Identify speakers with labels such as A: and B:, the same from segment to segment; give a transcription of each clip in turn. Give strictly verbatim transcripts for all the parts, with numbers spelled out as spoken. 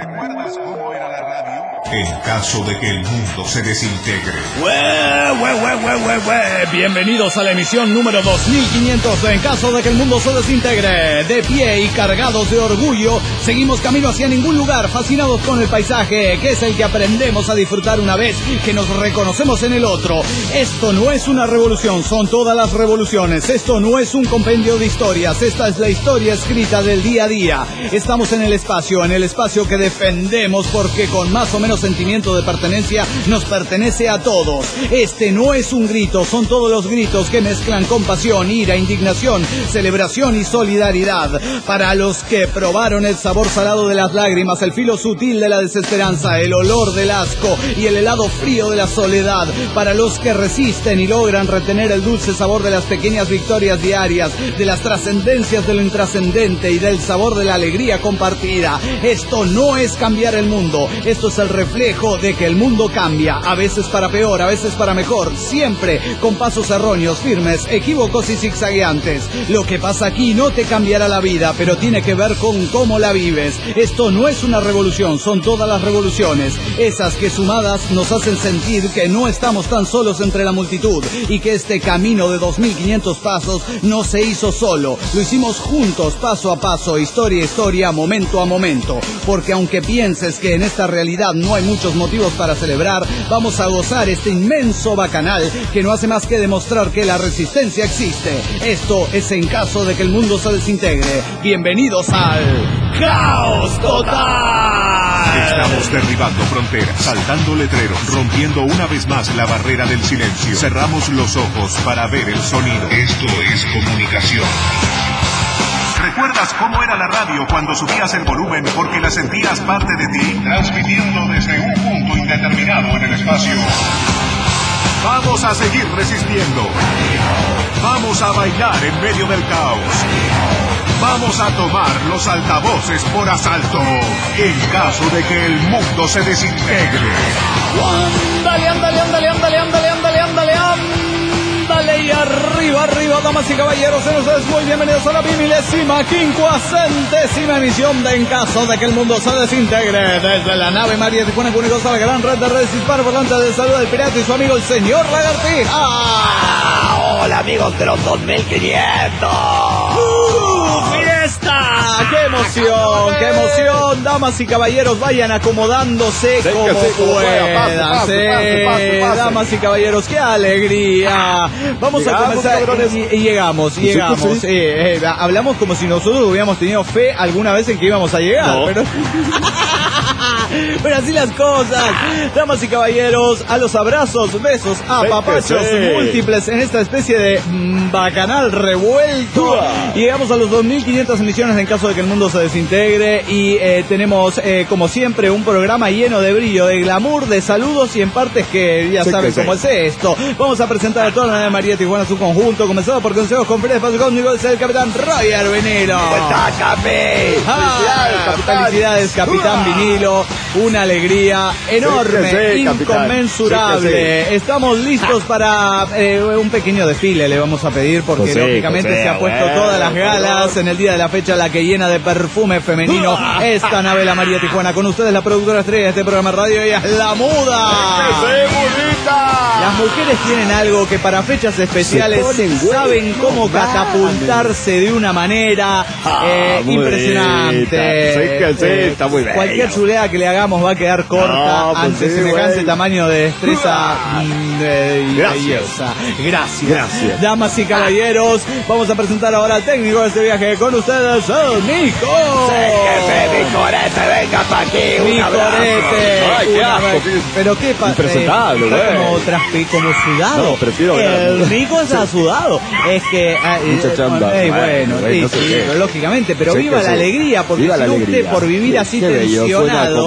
A: ¿Recuerdas cómo era la radio? En caso de que el mundo se desintegre.
B: ¡Hue, hue, hue, hue, hue, hue! Bienvenidos a la emisión número dos mil quinientos de En caso de que el mundo se desintegre. De pie y cargados de orgullo, seguimos camino hacia ningún lugar, fascinados con el paisaje, que es el que aprendemos a disfrutar una vez que nos reconocemos en el otro. Esto no es una revolución, son todas las revoluciones. Esto no es un compendio de historias, esta es la historia escrita del día a día. Estamos en el espacio, en el espacio que defendemos porque con más o menos sentimiento de pertenencia nos pertenece a todos. Este no es un grito, son todos los gritos que mezclan compasión, ira, indignación, celebración y solidaridad. Para los que probaron el sabor salado de las lágrimas, el filo sutil de la desesperanza, el olor del asco y el helado frío de la soledad. Para los que resisten y logran retener el dulce sabor de las pequeñas victorias diarias, de las trascendencias de lo intrascendente y del sabor de la alegría compartida. Esto no es cambiar el mundo, esto es el reflejo de que el mundo cambia, a veces para peor, a veces para mejor, siempre con pasos erróneos, firmes, equívocos y zigzagueantes. Lo que pasa aquí no te cambiará la vida, pero tiene que ver con cómo la vives. Esto no es una revolución, son todas las revoluciones, esas que sumadas nos hacen sentir que no estamos tan solos entre la multitud y que este camino de dos mil quinientos pasos no se hizo solo, lo hicimos juntos, paso a paso, historia a historia, momento a momento, porque aunque pienses que en esta realidad no hay muchos motivos para celebrar, vamos a gozar este inmenso bacanal que no hace más que demostrar que la resistencia existe. Esto es En caso de que el mundo se desintegre. Bienvenidos al Caos Total.
A: Estamos derribando fronteras, saltando letreros, rompiendo una vez más la barrera del silencio. Cerramos los ojos para ver el sonido. Esto es comunicación. ¿Recuerdas cómo era la radio cuando subías el volumen porque la sentías parte de ti? Transmitiendo desde un punto indeterminado en el espacio. Vamos a seguir resistiendo. Vamos a bailar en medio del caos. Vamos a tomar los altavoces por asalto en caso de que el mundo se desintegre.
B: Ándale, ándale, ándale, ándale, ándale, ándale, ándale, ándale, y arriba, arriba, damas y caballeros, sean ustedes muy bienvenidos a la bimilésima, quincuacentésima emisión de En caso de que el mundo se desintegre. Desde la nave María Tijuana, únicos a la gran red de redes hispanoparlantes de salud del pirata y su amigo el señor Lagartija.
C: ¡Ah! ¡Hola amigos de los dos mil quinientos!
B: ¡Uh, fiesta! ¡Qué emoción! ¡Qué emoción! Damas y caballeros, vayan acomodándose sí, como sí, puedan. Pase, pase, pase, pase, pase. Damas y caballeros, ¡qué alegría! Vamos llegamos, a comenzar y, y llegamos, y llegamos. Sí, sí. Eh, eh, hablamos como si nosotros hubiéramos tenido fe alguna vez en que íbamos a llegar. No. Pero... pero así las cosas. Damas y caballeros, a los abrazos, besos, apapachos sí, sí. múltiples en esta especie de mmm, bacanal revuelto. Uh. Y llegamos a los dos mil quinientas emisiones en caso de que el mundo se desintegre. Y eh, tenemos, eh, como siempre, un programa lleno de brillo, de glamour, de saludos y en partes que ya sí, saben cómo sí. es esto. Vamos a presentar a toda la nave María Tijuana su conjunto, comenzado por consejos, conferencias, espacio cósmico, es el capitán Roger Vinilo.
C: ¿Cómo está, Capi?
B: Ah, felicidades, capitán uh. Vinilo. Una alegría enorme, sí, sí, inconmensurable. Sí, sí. Estamos listos para eh, un pequeño desfile, le vamos a pedir, porque pues sí, lógicamente pues sí, se ha puesto bueno, todas las galas bueno. en el día de la fecha, la que llena de perfume femenino uh. esta nave La María Tijuana. Con ustedes la productora estrella de este programa de radio, ella es La Muda.
C: ¡Sí,
B: Las mujeres tienen algo que para fechas especiales saben cómo catapultarse de una manera ah, eh, impresionante.
C: Sí, que sí, eh, está muy bien.
B: Cualquier chulea que le hagamos va a quedar corta no, pues ante sí, semejante güey. tamaño de destreza mm, de belleza. Gracias. Gracias. Damas y caballeros, vamos a presentar ahora al técnico de este viaje con ustedes, el Nico.
C: Sí, mi corete, venga pa' aquí.
B: Mi corete.
C: Ay, qué asco.
B: Pero qué pasa.
C: Impresentable, güey.
B: Eh, como, traspi, como sudado.
C: No, prefiero
B: el Nico está sudado. Es que. Eh,
C: Mucha chamba.
B: Eh, bueno,
C: bueno,
B: sí,
C: no sé
B: sí, lógicamente, pero
C: sí,
B: viva la
C: sí.
B: alegría, porque
C: viva
B: si no usted por vivir
C: sí,
B: así tensionado.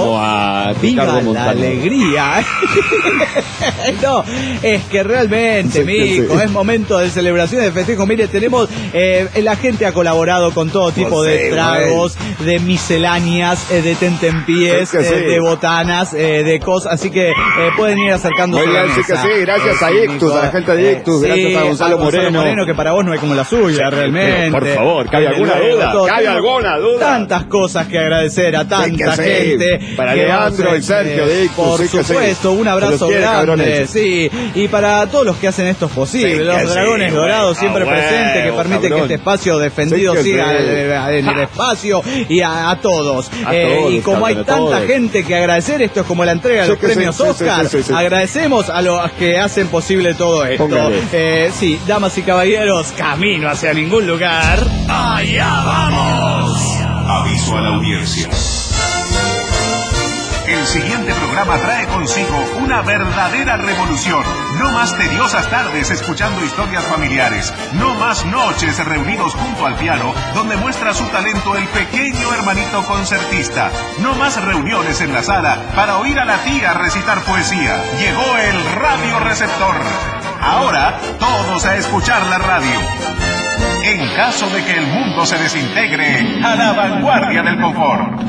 D: como a
B: ¡Viva
D: Ricardo
B: la
D: Montaner.
B: alegría! No, es que realmente,
D: Sí,
B: mijo,
D: sí.
B: es momento de celebración, de festejo. Mire, tenemos, eh, la gente ha colaborado con todo tipo
D: Pues
B: de
D: sí,
B: tragos, de misceláneas, eh, de tentempiés,
D: Sí que
B: eh,
D: sí.
B: de botanas, eh, de cosas, así que eh, pueden ir acercándose
D: Muy
B: a la
D: bien, sí que
B: mesa.
D: sí, gracias a
B: sí,
D: Ictus,
B: mijo.
D: a la gente de Ictus,
B: Eh,
D: gracias
B: sí,
D: a Gonzalo Moreno.
B: que para vos no hay como la suya,
D: Sí,
B: realmente.
D: por favor, ¿cabe
B: Desde
D: alguna
B: luego,
D: duda?
B: todo.
D: ¿Cabe
B: Tenemos
D: alguna duda?
B: Tantas cosas que agradecer a tanta
D: Sí que sí.
B: gente.
D: Para
B: que
D: Leandro
B: hace,
D: y Sergio de Ictus,
B: Por
D: sí que sí.
B: supuesto, un
D: Se
B: abrazo
D: los quiere,
B: grande.
D: cabrones.
B: Sí, y para todos los que hacen esto posible,
D: Sí que
B: los
D: sí,
B: dragones
D: güey.
B: dorados
D: Ah,
B: siempre
D: huevo,
B: presentes, que permiten
D: cabrón.
B: que este espacio defendido
D: Sí que
B: siga
D: sí.
B: eh, en el espacio, y a, a todos.
D: A
B: Eh,
D: todos,
B: y como hay
D: cabrón, a
B: tanta
D: todos.
B: gente que agradecer, esto es como la entrega de
D: Sí
B: los
D: que sí,
B: premios
D: sí, sí,
B: Oscar.
D: sí, sí, sí.
B: Agradecemos a los que hacen posible todo esto.
D: Póngale.
B: Eh, sí, damas y caballeros, camino hacia ningún lugar.
A: ¡Allá vamos! Aviso a la audiencia. El siguiente programa trae consigo una verdadera revolución. No más tediosas tardes escuchando historias familiares. No más noches reunidos junto al piano, donde muestra su talento el pequeño hermanito concertista. No más reuniones en la sala para oír a la tía recitar poesía. Llegó el radio receptor. Ahora, todos a escuchar la radio. En caso de que el mundo se desintegre, a la vanguardia del confort.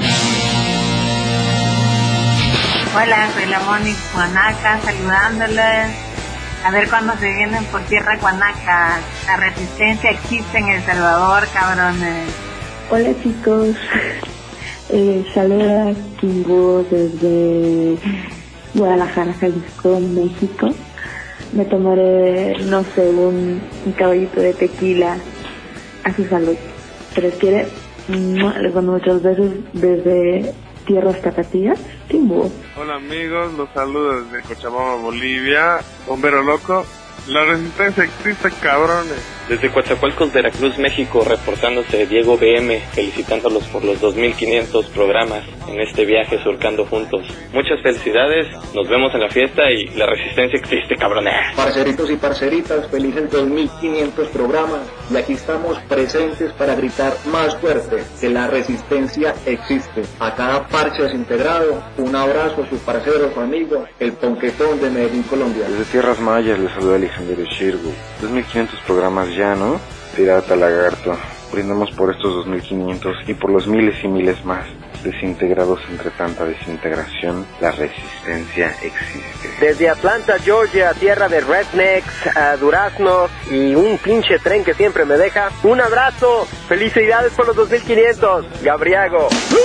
E: Hola, soy la Moni Guanaca, saludándoles. A ver cuándo se vienen por tierra Guanaca. La resistencia existe en El Salvador, cabrones.
F: Hola chicos, eh, saluda Kimbo desde Guadalajara, Jalisco, México. Me tomaré, no sé, un, un caballito de tequila a su salud. ¿Se les quiere? No, les mando muchos besos desde tierras tapatías, Kimbo.
G: Hola amigos, los saludo desde Cochabamba, Bolivia. Bombero loco, la resistencia existe, cabrones.
H: Desde Coatzacoalcos, Veracruz, México, reportándose Diego B M, felicitándolos por los dos mil quinientos programas en este viaje surcando juntos. Muchas felicidades, nos vemos en la fiesta y la resistencia existe, cabrones.
I: Parceritos y parceritas, felices dos mil quinientos programas, y aquí estamos presentes para gritar más fuerte que la resistencia existe. A cada parche desintegrado, un abrazo a su parcero, su amigo, el Ponquetón de Medellín, Colombia.
J: Desde Tierras Mayas les saluda Alejandro Shirgu. dos mil quinientos programas ya, ¿no? Pirata Lagarto. Brindamos por estos dos mil quinientos y por los miles y miles más desintegrados entre tanta desintegración. La resistencia existe.
K: Desde Atlanta, Georgia, tierra de rednecks, a duraznos y un pinche tren que siempre me deja. Un abrazo, felicidades por los dos mil quinientos, Gabriago.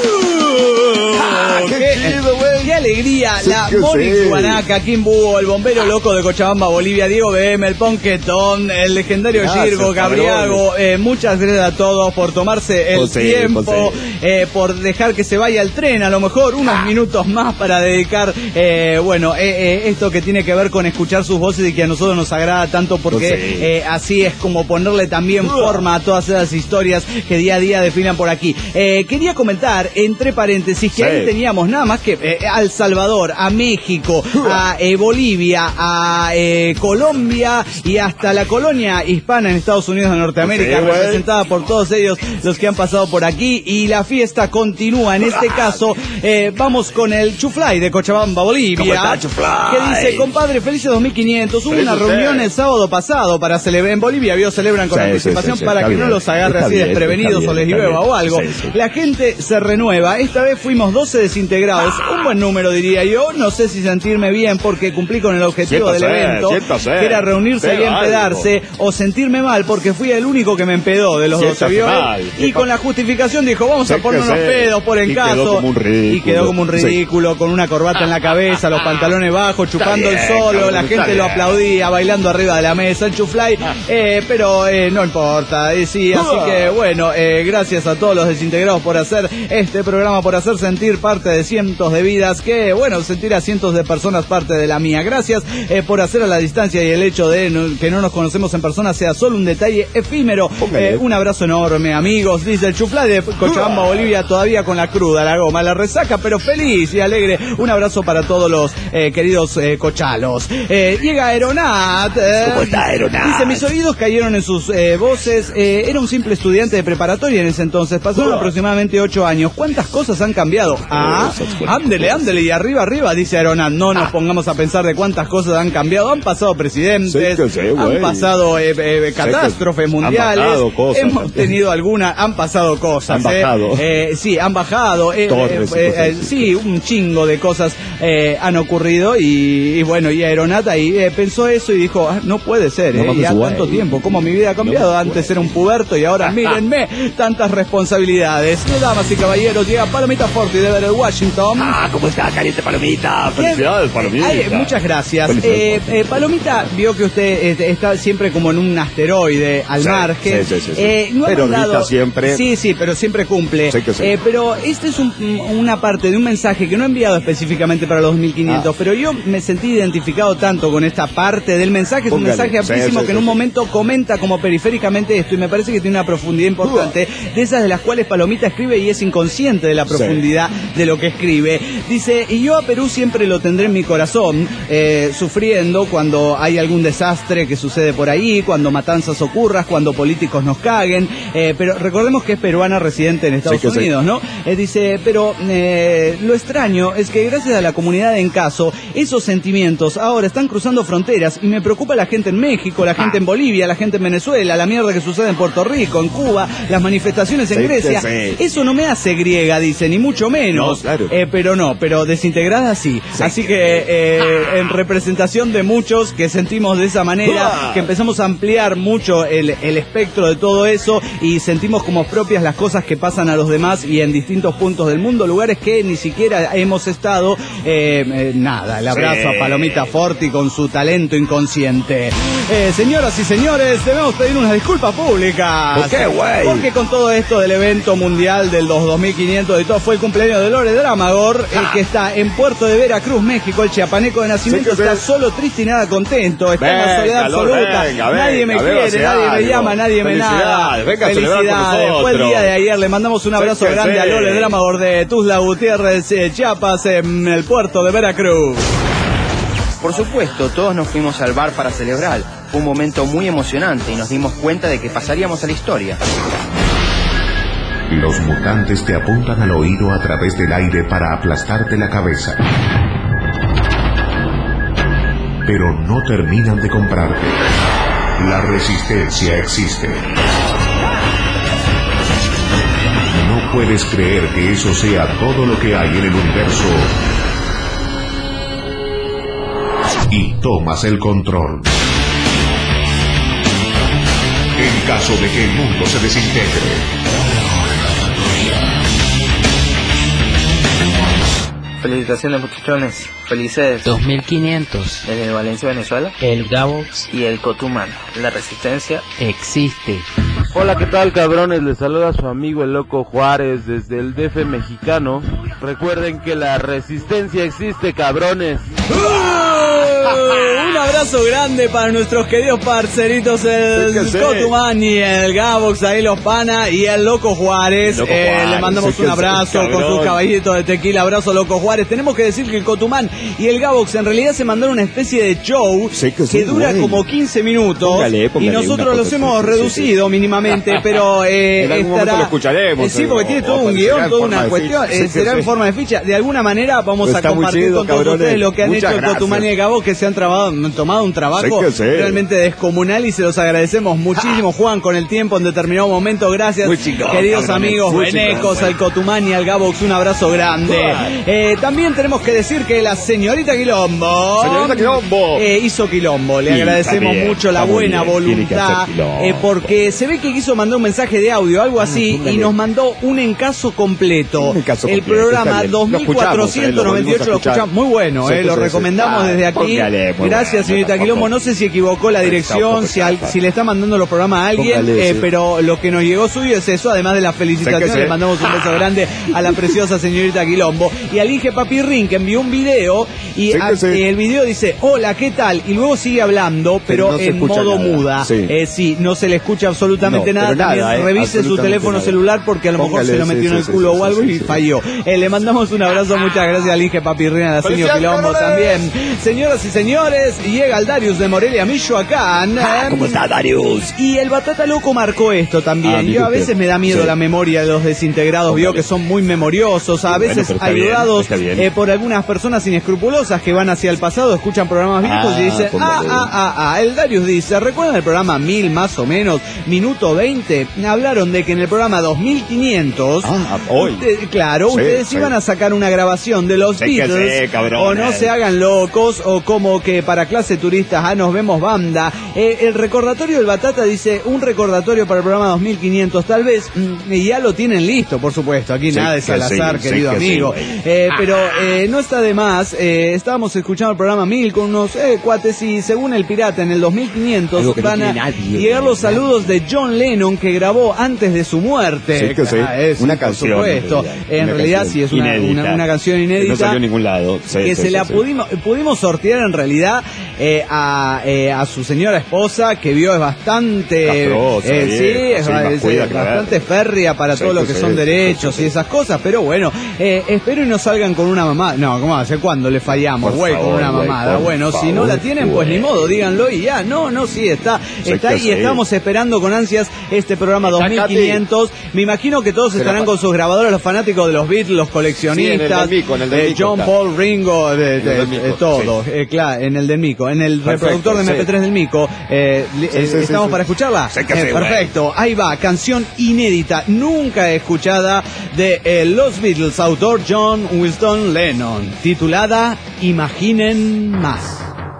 B: Uh,
D: Ah, qué
B: qué,
D: chido, güey.
B: qué alegría,
D: Sí
B: la
D: que
B: Moni
D: sí.
B: Guanaca, Kim Búho, el bombero loco de Cochabamba, Bolivia, Diego B M, el Ponquetón, el legendario
D: Gracias,
B: Girgo, Gabriago, eh, muchas gracias a todos por tomarse el
D: Pues sí,
B: tiempo,
D: pues
B: eh, por dejar que se vaya el tren, a lo mejor unos
D: Ah.
B: minutos más para dedicar, eh, bueno, eh, eh, esto que tiene que ver con escuchar sus voces y que a nosotros nos agrada tanto porque
D: Pues sí.
B: eh, así es como ponerle también forma a todas esas historias que día a día desfilan por aquí. Eh, quería comentar, entre paréntesis, que
D: Sí.
B: ahí teníamos nada más que eh, a El Salvador, a México, a eh, Bolivia, a eh, Colombia y hasta la colonia hispana en Estados Unidos de Norteamérica,
D: Sí, güey.
B: representada por todos ellos los que han pasado por aquí, y la fiesta continúa. En este caso, eh, vamos con el Chuflay de Cochabamba, Bolivia.
D: ¿Cómo está, Chuflay?
B: Que dice: compadre, felices dos mil quinientos. Hubo
D: Feliz
B: una
D: usted.
B: reunión el sábado pasado para celebrar en Bolivia, vio, celebran con
D: Sí,
B: anticipación
D: sí, sí,
B: para
D: está
B: que no
D: bien,
B: los agarre
D: está
B: así
D: bien,
B: desprevenidos
D: está
B: o les
D: bien,
B: llueva
D: está
B: o algo.
D: bien. Sí, sí.
B: La gente se renueva. Esta vez fuimos doce desintegrados, un buen número diría yo. No sé si sentirme bien porque cumplí con el objetivo
D: Siéntase,
B: del evento,
D: siéntase.
B: que era reunirse y
D: Pero algo.
B: empedarse, o sentirme mal porque fui el único que me empedó de los doce,
D: Siéntase
B: ¿vio?
D: mal.
B: Y con la justificación dijo: vamos a
D: Sí,
B: poner
D: que
B: unos
D: sí.
B: pedos por en
D: Y
B: caso.
D: quedó como un ridículo.
B: Y quedó como un
D: Sí.
B: ridículo, con una corbata en la cabeza, los pantalones bajos, chupando
D: bien,
B: el solo,
D: cabrón,
B: la
D: está
B: gente lo
D: bien.
B: aplaudía, bailando arriba de la mesa, el Chuflay, eh, pero eh, no importa, eh, sí, así que bueno, eh, gracias a todos los desintegrados por hacer este programa, por hacer sentir parte de cientos de vidas que, bueno, sentir a cientos de personas parte de la mía. Gracias eh, por hacer a la distancia y el hecho de no, que no nos conocemos en persona sea solo un detalle efímero. Eh, un abrazo enorme, amigos. Dice el Chuflá de Cochabamba, Bolivia, todavía con la cruda, la goma, la resaca, pero feliz y alegre. Un abrazo para todos los eh, queridos eh, cochalos. Eh, llega Aeronat. Eh,
C: ¿Cómo está Aeronat?
B: Dice, mis oídos cayeron en sus eh, voces. Eh, era un simple estudiante de preparatoria en ese entonces. Pasaron uh. aproximadamente ocho años. ¿Cuántas cosas han cambiado? Ah, ándele, ándele, y arriba, arriba, dice Aeronat. No nos ah. pongamos a pensar de cuántas cosas han cambiado. Han pasado presidentes, sí, sé, han pasado eh, eh, catástrofes mundiales, cosas, hemos tenido alguna, han pasado cosas.
D: Han bajado.
B: Eh, eh, sí, han bajado. Eh, eh, eh, eh, sí, un chingo de cosas eh, han ocurrido y, y bueno, y Aeronat ahí eh, pensó eso y dijo, ah, no puede ser, no eh, ya tanto tiempo, como mi vida ha cambiado. No Antes era un puberto y ahora mírenme, tantas responsabilidades. Damas y caballeros, llega Palomita Forti de Everett, Washington.
C: Ah, ¿cómo está, caliente Palomita?
B: Felicidades, Palomita. Ay, muchas gracias. Eh, eh, Palomita vio que usted eh, está siempre como en un asteroide al sí, margen. Sí, sí, sí, sí. Eh, no
D: pero
B: mandado...
D: siempre.
B: Sí, sí, pero siempre cumple. Sí, sí. Eh, pero esta es un, una parte de un mensaje que no he enviado específicamente para los dos mil quinientos, ah. pero yo me sentí identificado tanto con esta parte del mensaje. Es Póngale. un mensaje amplísimo sí, sí, que en un sí. momento comenta como periféricamente esto y me parece que tiene una profundidad importante, uh. de esas de las cuales Palomita escribe y es inconsciente de la profundidad sí. de lo que escribe. Dice, y yo a Perú siempre lo tendré en mi corazón, eh, sufriendo cuando hay algún desastre que sucede por ahí, cuando matanzas ocurran, cuando políticos nos caguen, eh, pero recordemos que es peruana residente en Estados sí, Unidos, sí. ¿no? Eh, dice, pero eh, lo extraño es que gracias a la comunidad de Encaso, esos sentimientos ahora están cruzando fronteras y me preocupa la gente en México, la gente ah. en Bolivia, la gente en Venezuela, la mierda que sucede en Puerto Rico, en Cuba, las manifestaciones en sí, Grecia. Sí, sí. Eso no me hace griega, dice, ni mucho menos. No, claro. eh, pero no, pero desintegrada sí. sí. Así que eh, en representación de muchos que sentimos de esa manera, ¡Uah! que empezamos a ampliar mucho el, el espectro de todo eso y sentimos como propias las cosas que pasan a los demás y en distintos puntos del mundo, lugares que ni siquiera hemos estado, eh, eh, nada, el abrazo sí. a Palomita Forti con su talento inconsciente. Eh, señoras y señores, debemos pedir unas disculpas públicas.
C: ¿Por qué, güey?
B: Porque con todo esto del evento mundial del dos mil quinientos y todo, fue el cumpleaños de Lore Dramagor, ah. el que está en Puerto de Veracruz, México, el chiapaneco de nacimiento, sí, está sí. solo, triste y nada contento, está venga, en la soledad absoluta, venga, venga, nadie me venga, quiere, nadie me llama, nadie me nada.
D: Venga,
B: felicidades, fue el día de ayer, le mandamos un abrazo sí, grande sí. a Lore Dramagor de Tuzla Gutiérrez, eh, Chiapas, en el puerto de Veracruz.
L: Por supuesto, todos nos fuimos al bar para celebrar. Fue un momento muy emocionante y nos dimos cuenta de que pasaríamos a la historia.
A: Los mutantes te apuntan al oído a través del aire para aplastarte la cabeza. Pero no terminan de comprarte. La resistencia existe. No puedes creer que eso sea todo lo que hay en el universo. Y tomas el control. En caso de que el mundo se desintegre.
M: Felicitaciones, muchachones. Felices.
N: dos mil quinientos.
M: Desde Valencia, Venezuela.
N: El Gabox.
M: Y el Cotumán. La resistencia
N: existe.
O: Hola, ¿qué tal, cabrones? Les saluda su amigo el Loco Juárez desde el D F mexicano. Recuerden que la resistencia existe, cabrones.
B: Un abrazo grande para nuestros queridos parceritos, el Cotumán y el Gabox, ahí los pana, y el Loco Juárez. Loco eh, Juárez le mandamos un abrazo con su caballito de tequila. Abrazo, Loco Juárez. Tenemos que decir que el Cotumán y el Gabox en realidad se mandaron una especie de show que, que dura bueno. como quince minutos. Póngale, póngale, y nosotros los hemos sí, reducido sí, sí. mínimamente, pero eh,
D: en algún estará... momento lo escucharemos.
B: Eh, sí, porque tiene todo un guión, toda una cuestión. Eh, será en forma de ficha. De alguna manera vamos a compartir chido, con todos cabrones. ustedes lo que han Muchas hecho gracias. el Cotumán y el Gabox, que se han, trabado, han tomado un trabajo sí realmente descomunal y se los agradecemos muchísimo. Juan, con el tiempo en determinado momento. Gracias, chingón, queridos cabrones, amigos venecos, al Cotumán y al Gabox, un abrazo grande. Eh, también tenemos que decir que la señorita Quilombo,
D: señorita Quilombo.
B: Eh, hizo Quilombo. Le sí, agradecemos bien, mucho la buena bien, voluntad, eh, porque se ve que quiso mandar un mensaje de audio, algo así, mm, y nos mandó un encaso completo.
D: Encaso
B: el
D: completo,
B: programa dos mil cuatrocientos noventa y ocho lo escuchamos, muy bueno, eh, lo recomendamos desde aquí. Póngale, Gracias, bueno, señorita tampoco, Quilombo. No sé si equivocó la dirección, si, al, si le está mandando los programas a alguien, Póngale, eh, sí. pero lo que nos llegó suyo es eso. Además de la felicitación, sí. le mandamos un beso grande a la preciosa señorita Quilombo. Y al Inge Papirrín, que envió un video, y sí a, sí. el video dice, hola, ¿qué tal? Y luego sigue hablando, pero no en modo nada. muda. Sí. Eh, sí, no se le escucha absolutamente no, nada. También nada, eh, revise su teléfono nada. celular, porque a lo Póngale, mejor se lo metió sí, en el sí, culo sí, o algo sí, y sí, falló. Eh, le mandamos un abrazo, muchas gracias al Inge Papirrín, a la señora Quilombo también. Señoras y señores, llega el Darius de Morelia, Michoacán.
C: Ah, ¿Cómo está, Darius?
B: Y el Batata Loco marcó esto también. Ah, Yo a veces me da miedo sí. la memoria de los desintegrados, Póngale. vio que son muy memoriosos, a veces bueno, ayudados bien, eh, por algunas personas inescrupulosas que van hacia el pasado, escuchan programas viejos ah, y dicen, ah, ah, ah, ah, el Darius dice, ¿recuerdan el programa mil más o menos, minuto veinte? Hablaron de que en el programa dos mil quinientos, ah, hoy. Usted, claro, sí, ustedes sí. iban a sacar una grabación de los sí Beatles, sí, cabrón, o no eh. se hagan locos, o como que para clase turistas, ah, nos vemos banda. Eh, el recordatorio del Batata dice, un recordatorio para el programa dos mil quinientos, tal vez, y ya lo tienen listo, por supuesto, aquí sí, nada de Salazar, sí, querido sí, amigo, sí, eh, ah. pero eh, no está de más, eh, estábamos escuchando el programa mil con unos eh, cuates y según el Pirata en el dos mil quinientos van no a nadie, llegar los nadie. saludos de John Lennon que grabó antes de su muerte. Sí, que sí. Ah, es, una canción. Por supuesto. En, en realidad sí es una, una, una canción inédita. No salió en ningún lado. Sí, que sí, se sí, la sí. pudimos pudimos sortear en realidad eh, a, eh, a su señora esposa, que vio es bastante Castrosa, eh, sí, es, sí, es, cuida, es bastante férrea para sí, todo lo que sí, son sí, derechos sí, sí, y esas cosas, pero bueno, eh, espero y no salgan con una mamá. No, ¿cómo hace? ¿Cuándo le fallamos, güey, con una mamada? Bueno, favor, si no la tienen, pues wey. ni modo, díganlo y ya. No, no, sí, está, sí, está ahí y sí. estamos esperando con ansias este programa dos mil quinientos. Me imagino que todos estarán con sus grabadores, los fanáticos de los Beatles, los coleccionistas, sí, en el del Mico, John, Paul, Ringo, de, de, de, de todo, sí. eh, claro, en el del Mico, en el perfecto, reproductor de eme pe tres sí. del Mico. Eh, sí, eh, sí, ¿Estamos sí, para sí. escucharla? Sí, eh, sí, perfecto, ahí va, canción inédita, nunca escuchada de eh, los Beatles, autor John Winston Lennon, titulada Imaginen Más.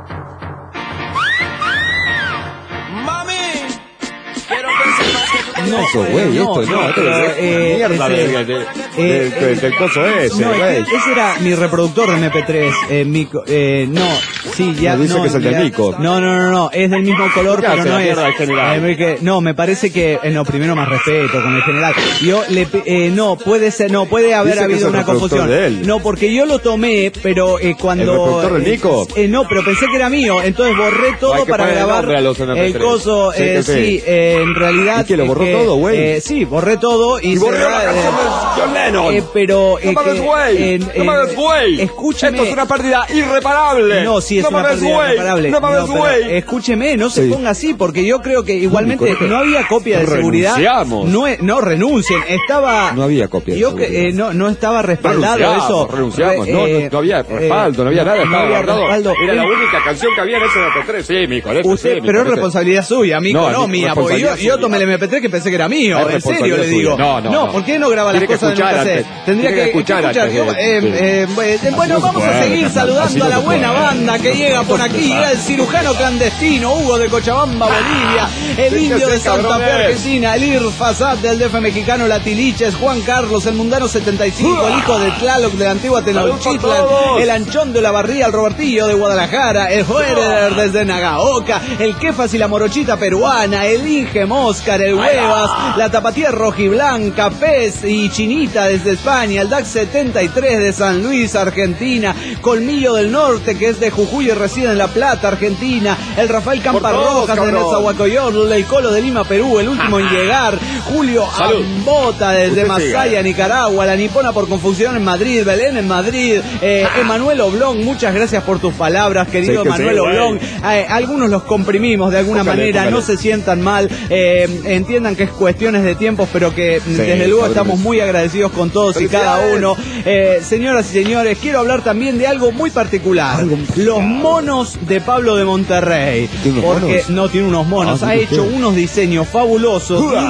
B: No, eso, güey, no, esto no, no, pero, eh, mierda ese, de, de, eh, de, de, del coso ese, no, güey. Ese era mi reproductor de eme pe tres, eh, Mico, eh, no, sí, ya, no. dice no, que es el del Mico. No, no, no, no, es del mismo color, pero no es, eh, que, no, me parece que, eh, no, primero más respeto con el general, yo le, eh, no, puede ser, no, puede haber dice habido una confusión, no, porque yo lo tomé, pero, eh, cuando, ¿el reproductor del Mico? Eh, no, pero pensé que era mío, entonces borré todo para grabar el coso, eh, sí, eh, en realidad, ¿y qué, lo borró todo, güey? Eh, sí, borré todo y, y borré la canción de John Lennon. Eh, pero eh, no mames, güey. No mames, güey. Escúcheme. Esto es una pérdida irreparable. No, sí es no una mames, pérdida wey. irreparable. No mames, güey. No, escúcheme, no se sí. ponga así porque yo creo que igualmente no había copia de seguridad. No, no renuncien. Estaba. No había copia. Yo que eh, no no estaba respaldado eso. Renunciamos. No, no, no había respaldo, no había nada. No había respaldo. Era la única canción que había en ese eme pe tres. Sí, mijo. Usted, pero es responsabilidad suya, amigo, no mía, porque yo tomé el eme pe tres que pensé que era mío, en serio le digo. No, no, no. ¿Por qué no graba las cosas en el cassette? Tendría que, que escuchar. Que escuchar. Antes, eh, eh, eh, bueno, vamos a seguir saludando a la buena banda que llega por aquí. Era el cirujano clandestino, Hugo de Cochabamba, Bolivia. El indio de Santa Fe, Argentina. El Irfasat del D F mexicano, la Tiliches. Juan Carlos, el mundano setenta y cinco. El hijo de Tlaloc de la antigua Tenochtitlan. El Anchón de la Barría, el Robertillo de Guadalajara. El Joerer desde Nagaoka. El Kefas y la Morochita peruana. El Inge Moscar, el Huevas. La Tapatía Rojiblanca, Pez y Chinita desde España, el D A C setenta y tres de San Luis, Argentina, Colmillo del Norte, que es de Jujuy y reside en La Plata, Argentina, el Rafael Camparrojas de Nezahualcóyotl, el Colo de Lima, Perú, el último en llegar, Julio Salud. Ambota desde Usted Masaya, siga. Nicaragua, la Nipona por Confusión en Madrid, Belén en Madrid, eh, Emanuel Oblong, muchas gracias por tus palabras, querido sí, Emanuel sí, Oblong, eh, algunos los comprimimos de alguna póngale, manera, póngale. No se sientan mal, eh, entiendan que es cuestiones de tiempos, pero que sí, desde luego estamos muy agradecidos con todos y cada uno. Eh, señoras y señores, quiero hablar también de algo muy particular. ¿Algo? Los monos de Pablo de Monterrey. Porque monos? no tiene unos monos, ah, ha hecho usted? unos diseños fabulosos, ¡Uah! unos monos